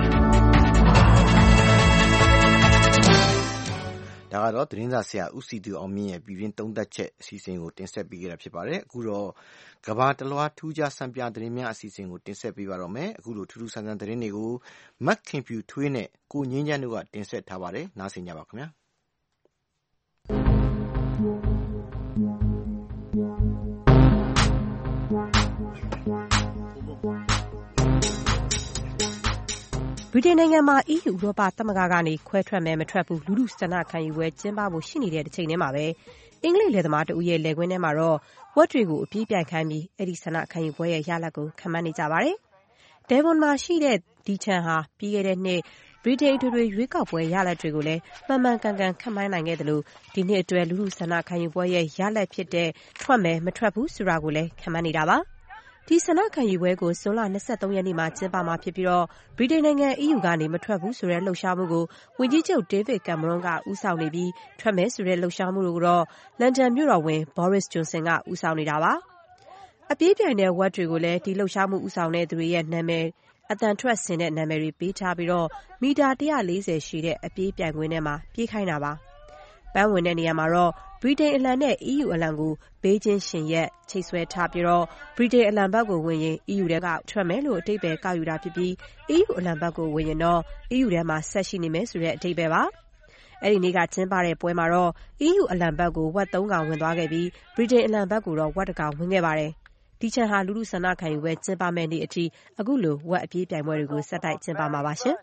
ဒါကတော့သတင်းစာဆရာဦးစီသူအောင်မြင့်ရဲ့ပြည်တွင်းသုံးသပ်ချက်အစီအစဉ်ကိုတင်ဆက်ပေးခဲ့တာဖြစ်ပါတယ်။အခုတော့ကမ္ဘာတလွှားထူးခြားစံပြသတင်းများအစီအစဉ်ကိုတင်ဆက်ပေးပါတော့မယ်။အခုလိုထူးထူးဆန်းဆန်းသတင်းတွေကိုမတ်ခင်ဖြူထွေးနဲ့ကိုငင်းချမ်းတို့ကတင်ဆက်ထားပါတယ်။နားဆင်ကြပါခင်ဗျာ။ဗြိတိန်နိုင်ငံမှာ EU ဥရောပသမဂ္ဂကနေခွဲထွက်မယ်မထွက်ဘူးလူထုဆန္ဒခံယူပွဲကျင်းပဖို့ရှိနေတဲ့တစ်ချိန်တည်းမှာပဲအင်္ဂလိပ်လယ်သမားတဦးရဲ့လယ်ကွင်းထဲမှာတော့ဝက်တွေကိုအပြေးပြိုင်ခိုင်းပြီးအဲ့ဒီဆန္ဒခံယူပွဲရဲ့ရလဒ်ကိုခန့်မှန်းနေကြပါတယ်။ Devon မှာရှိတဲ့ဒီချန်ဟာပြီးခဲ့တဲ့နှစ်ဗြိတိန်တွေရွေးကောက်ပွဲရလဒ်တွေကိုလည်းမှန်မှန်ကန်ကန်ခန့်မှန်းနိုင်ခဲ့တယ်လို့ဒီနှစ်အတွက်လူထုဆန္ဒခံယူပွဲရဲ့ရလဒ်ဖြစ်တဲ့ထွက်မယ်မထွက်ဘူးဆိုတာကိုလည်းခန့်မှန်းနေတာပါ။ဒီဆန္ဒခံယူပွဲကိုဇွန်လ23ရက်နေ့မှာကျင်းပမှာဖြစ်ပြီးတော့ဗြိတိန်နိုင်ငံ EU ကနေမထွက်ဘူးဆိုတဲ့လှုပ်ရှားမှုကိုဝန်ကြီးချုပ် David Cameron ကဦးဆောင်နေပြီးထွက်မယ်ဆိုတဲ့လှုပ်ရှားမှုကိုတော့လန်ဒန်မြို့တော်ဝန် Boris Johnson ကဦးဆောင်နေတာပါ။အပြေးပြိုင်တဲ့ဝက်တွေကိုလည်းဒီလှုပ်ရှားမှုဦးဆောင်တဲ့သူတွေရဲ့နာမည်အတန်ထွက်ဆင်တဲ့နာမည်တွေပေးထားပြီးတော့မီတာ140ရှိတဲ့အပြေးပြိုင်ခွင်းထဲမှာပြေးခိုင်းတာပါပန်းဝင်တဲ့နေရာမှာတော့ဗြိတိန်အလံနဲ့ EU အလံကိုဘေးချင်းရှင်ရက်ချိတ်ဆွဲထားပြီးတော့ဗြိတိန်အလံဘက်ကိုဝင်ရင် EU ထဲကထွက်မယ်လို့အဓိပ္ပာယ်ကောက်ယူတာဖြစ်ပြီး EU အလံဘက်ကိုဝင်ရင်တော့ EU ထဲမှာဆက်ရှိနေမယ်ဆိုတဲ့အဓိပ္ပာယ်ပါအဲ့ဒီနေ့ကကျင်းပတဲ့ပွဲမှာတော့ EU အလံဘက်ကိုဝက်3ကောင်ဝင်သွားခဲ့ပြီးဗြိတိန်အလံဘက်ကိုတော့ဝက်1ကောင်ဝင်ခဲ့ပါတယ်ဒီချန်ဟာလူလူဆန္ဒခံယူပွဲကျင်းပမဲ့နေ့အထိအခုလိုဝက်အပြေးပြိုင်ပွဲတွေကိုဆက်တိုက်ကျင်းပမှာပါရှင်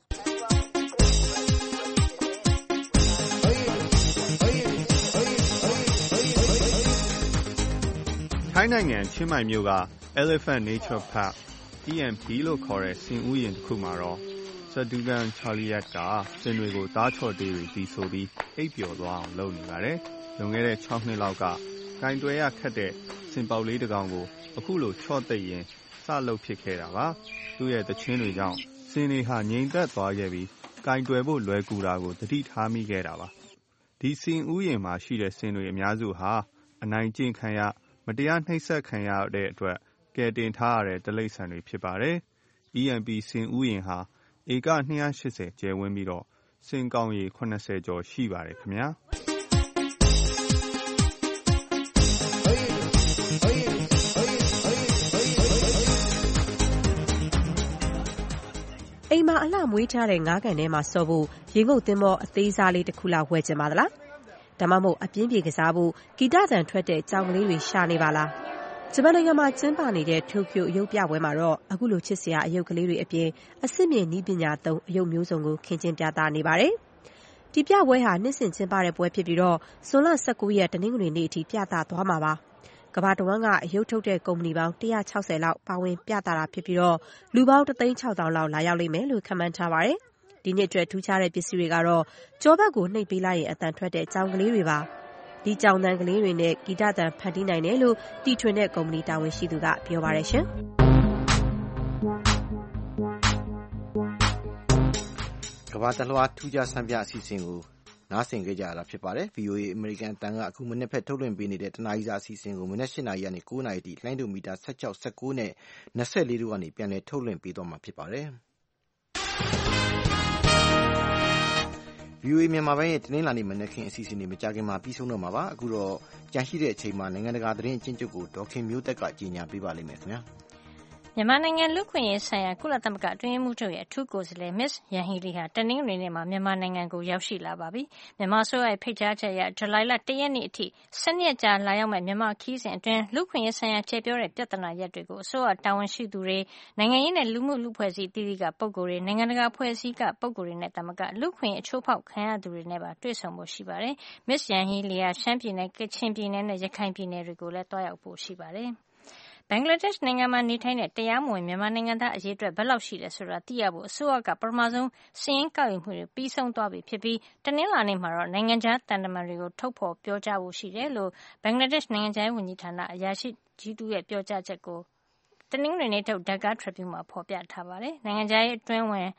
ထိုင်းနိုင်ငံချင်းမိုင်မြို့က Elephant Nature Park ENP လို့ခေါ်တဲ့ဆင်ဥယျာဉ်တစ်ခုမှာတော့စတူဂန်ချာလီယတ်ကဆင်တွေကိုသားချော့တေးတွေတီးဆိုပြီးအိပ်ပျော်သွားအောင်လုပ်နေပါတယ်။လွန်ခဲ့တဲ့6နှစ်လောက်ကကင်တွယ်ရခက်တဲ့ဆင်ပေါက်လေးတစ်ကောင်ကိုအခုလိုချော့သိပ်ရင်စလုပ်ဖြစ်ခဲ့တာပါ။သူ့ရဲ့တခြင်းတွေကြောင့်ဆင်တွေဟာငြိမ်သက်သွားခဲ့ပြီးကင်တွယ်ဖို့လွယ်ကူတာကိုသတိထားမိခဲ့တာပါ။ဒီဆင်ဥယျာဉ်မှာရှိတဲ့ဆင်တွေအများစုဟာအနိုင်ကျင့်ခံရမတရားနှိပ်စက်ခံရတဲ့အတွက်ကယ်တင်ထားရတဲ့တိရစ္ဆာန်တွေဖြစ်ပါတယ်။ ENP ဆင်ဥယျာဉ်ဟာဧက280ကျယ်ဝန်းပြီးတော့ဆင်ကောင်ရေ80ကျော်ရှိပါတယ်ခင်ဗျာအိမ်မှာအလှမွေးထားတဲ့ငါးကန်ထဲမှာစော်ဖို့ရေငုပ်သင်းမောအသေးစားလေးတစ်ခုလောက်ဝယ်ချင်ပါသလားဒါမှမဟုတ်အပြင်းပြေကစားဖို့ဂီတသံထွက်တဲ့ကြောင်ကလေးတွေရှာနေပါလားဂျပန်နိုင်ငံမှာကျင်းပနေတဲ့တိုကျိုအယုတ်ပြပွဲမှာတော့အခုလိုချစ်စရာအယုတ်ကလေးတွေအပြင်အဆင့်မြင့်နည်းပညာသုံးအယုတ်မျိုးစုံကိုခင်းကျင်းပြသနေပါတယ်ဒီပြပွဲဟာနှစ်စဉ်ကျင်းပတဲ့ပွဲဖြစ်ပြီးတော့ဇွန်လ19ရက်တနင်္ဂနွေနေ့အထိပြသသွားမှာပါကမ္ဘာတဝန်းကအယုတ်ထုတ်တဲ့ကုမ္ပဏီပေါင်း160လောက်ပါဝင်ပြသတာဖြစ်ပြီးတော့လူပေါင်း160,000လောက်လာရောက်လိမ့်မယ်လို့ခန့်မှန်းထားပါတယ်ဒီနှစ်အတွက်ထူးခြားတဲ့ပစ္စည်းတွေကတော့ကြောဘက်ကိုနှိပ်ပေးလိုက်ရင်အတန်ထွက်တဲ့ကြောင်ကလေးတွေပါဒီကြောင်တန်ကလေးတွေနဲ့ဂီတတန်ဖန်တီးနိုင်တယ်လို့တီထွင်တဲ့ကုမ္ပဏီတာဝန်ရှိသူကပြောပါတယ်ရှင်ကမ္ဘာတလွှားထူးခြားဆန်းပြအစီအစဉ်ကိုနားဆင်ကြရတာဖြစ်ပါတယ် VOA အမေရိကန်အတန်ကအခုမနေ့ဖက်ထုတ်လွှင့်ပေးနေတဲ့တနားရီစာအစီအစဉ်ကိုမနေ့8နာရီကနေ9နာရီထိလိုင်းဒိုမီတာ16 19နဲ့24တို့ကနေပြန်လည်ထုတ်လွှင့်ပေးသွားမှာဖြစ်ပါတယ်VOA မြန်မာပိုင်းရဲ့တနင်္လာနေ့မနက်ခင်းအစီအစဉ်တွေမကြခင်မှာပြီးဆုံးတော့မှာပါအခုတော့ကြန့်ရှိတဲ့အချိန်မှာနိုင်ငံတကာသတင်းအကျဉ်းချုပ်ကိုဒေါခင်မျိုးသက်ကကြီးညာပေးပါလိမ့်မယ်ခင်ဗျာမြန်မာနိုင်ငံလူ့ခွင့်ရေးဆိုင်ရာကုလသမဂ္ဂအတွင်းရေးမှူးချုပ်ရဲ့အထူးကိုယ်စားလှယ် Ms. Yanghee Lee ဟာတနင်္ဂနွေနေ့မှာမြန်မာနိုင်ငံကိုရောက်ရှိလာပါပြီ။မြန်မာအစိုးရရဲ့ဖိတ်ကြားချက်အရဇူလိုင်လ1ရက်နေ့အထိ12ရက်ကြာလာရောက်မဲ့မြန်မာခရီးစဉ်အတွင်းလူ့ခွင့်ရေးဆိုင်ရာကျေပြောတဲ့ပြဿနာရပ်တွေကိုအစိုးရတာဝန်ရှိသူတွေနိုင်ငံရေးနဲ့လူမှုလူဖွဲ့စည်းတည်တည်ကပုဂ္ဂိုလ်တွေနိုင်ငံတကာဖွဲ့စည်းကပုဂ္ဂိုလ်တွေနဲ့တမကလူ့ခွင့်ရေးအချိုးဖောက်ခံရသူတွေနဲ့ပါတွေ့ဆုံဖို့ရှိပါတယ်။ Ms. Yanghee Lee ဟာရှမ်းပြည်နယ်ကချင်ပြည်နယ်နဲ့ရခိုင်ပြည်နယ်တွေကိုလည်းတွားရောက်ဖို့ရှိပါတယ်။ဘင်္ဂလားဒေ့ရှ်နိုင်ငံမှာနေထိုင်တဲ့တရားမဝင်မြန်မာနိုင်ငံသားအရေအတွက်ဘယ်လောက်ရှိတယ်ဆိုတာသိရဖို့အစိုးရကပထမဆုံးစာရင်းကောက်ယူမှုတွေပြီးဆုံးသွားပြီဖြစ်ပြီးတနင်္လာနေ့မှာတော့နိုင်ငံခြားတန်တမန်တွေကိုထုတ်ဖော်ပြောကြားဖို့ရှိတယ်လို့ဘင်္ဂလားဒေ့ရှ်နိုင်ငံခြားရေးဝန်ကြီးဌာနအရာရှိကြီးတူရဲ့ပြောကြားချက်ကိုတနင်္ဂနွေနေ့ထုတ် Dhaka Tribune မှာဖော်ပြထားပါတယ်။နိုင်ငံခြားရေးအတွင်းဝင်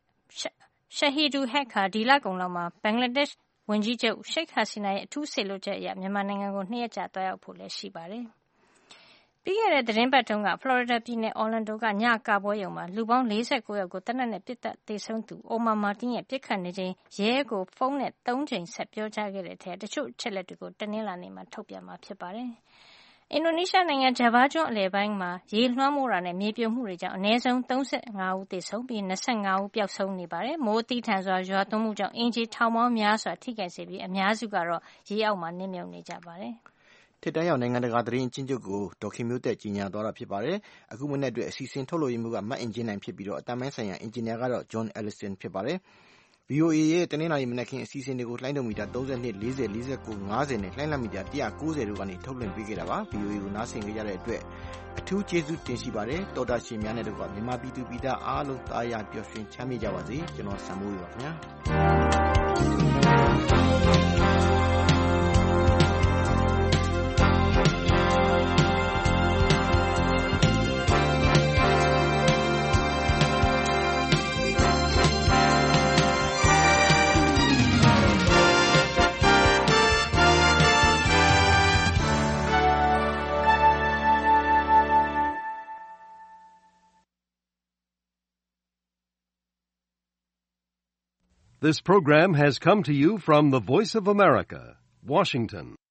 Shahidul Haque ဟာဒီလကုန်လောက်မှာဘင်္ဂလားဒေ့ရှ်ဝန်ကြီးချုပ် Sheikh Hasina ရဲ့အထူးစေလွှတ်ချက်အရမြန်မာနိုင်ငံကို2ရက်ကြာတွားရောက်ဖို့လည်းရှိပါတယ်။ပြီးခဲ့တဲ့သတင်းပတ်တုန်းကဖလော်ရီဒါပြည်နယ်အော်လန်ဒိုကညကပွဲရုံမှာလူပေါင်း49ယောက်ကိုတနက်နဲ့ပစ်တက်သေဆုံးသူအိုမာမာတင်ရဲ့ပြစ်ခတ်နေခြင်းရဲကိုဖုန်းနဲ့3ချိန်ဆက်ပြောကြားခဲ့တဲ့ထဲတချို့ချက်လက်တွေကိုတနင်္လာနေ့မှာထုတ်ပြန်မှာဖြစ်ပါတယ်။အင်ဒိုနီးရှားနိုင်ငံဂျာဗားကျွန်းအလယ်ပိုင်းမှာရေလွှမ်းမိုးတာနဲ့မြေပြိုမှုတွေကြောင့်အနည်းဆုံး35ဦးသေဆုံးပြီး25ဦးပျောက်ဆုံးနေပါတယ်။မိုးအသီးထန်စွာရွာသွန်းမှုကြောင့်အင်ဂျီထောင်ပေါင်းများစွာထိခိုက်စေပြီးအများစုကတော့ရေအောက်မှာနစ်မြုပ်နေကြပါတယ်။ထစ်တန်းရောက်နိုင်ငံတကာသတင်းအကျဉ်းချုပ်ကိုဒေါခင်မျိုးသက်ကြီးညာသွားတာဖြစ်ပါတယ်။အခုမနေ့အတွက်အစီအစဉ်ထုတ်လို့ရမှုကမတ်အင်ဂျင်နိုင်ဖြစ်ပြီးတော့အတမ်းပိုင်းဆိုင်ရာအင်ဂျင်နီယာကတော့ John Ellison ဖြစ်ပါတယ်။ VOA ရဲ့တနင်္လာနေ့မနက်ခင်းအစီအစဉ်တွေကိုလှိုင်းဒုံမီတာ32 40 49 50နဲ့လှိုင်းလမီတာ190တို့ကနေထုတ်လွှင့်ပေးခဲ့တာပါ။ VOA ကိုနားဆင်ကြတဲ့အတွက်အထူးကျေးဇူးတင်ရှိပါတယ်။တော်တာရှင်များနဲ့တို့ကမြန်မာပြည်သူပြည်သားအားလုံးသားရပျော်ရွှင်ချမ်းမြေ့ကြပါစေ။ကျွန်တော်ဆံမိုးပါခင်ဗျာ။ This program has come to you from the Voice of America, Washington.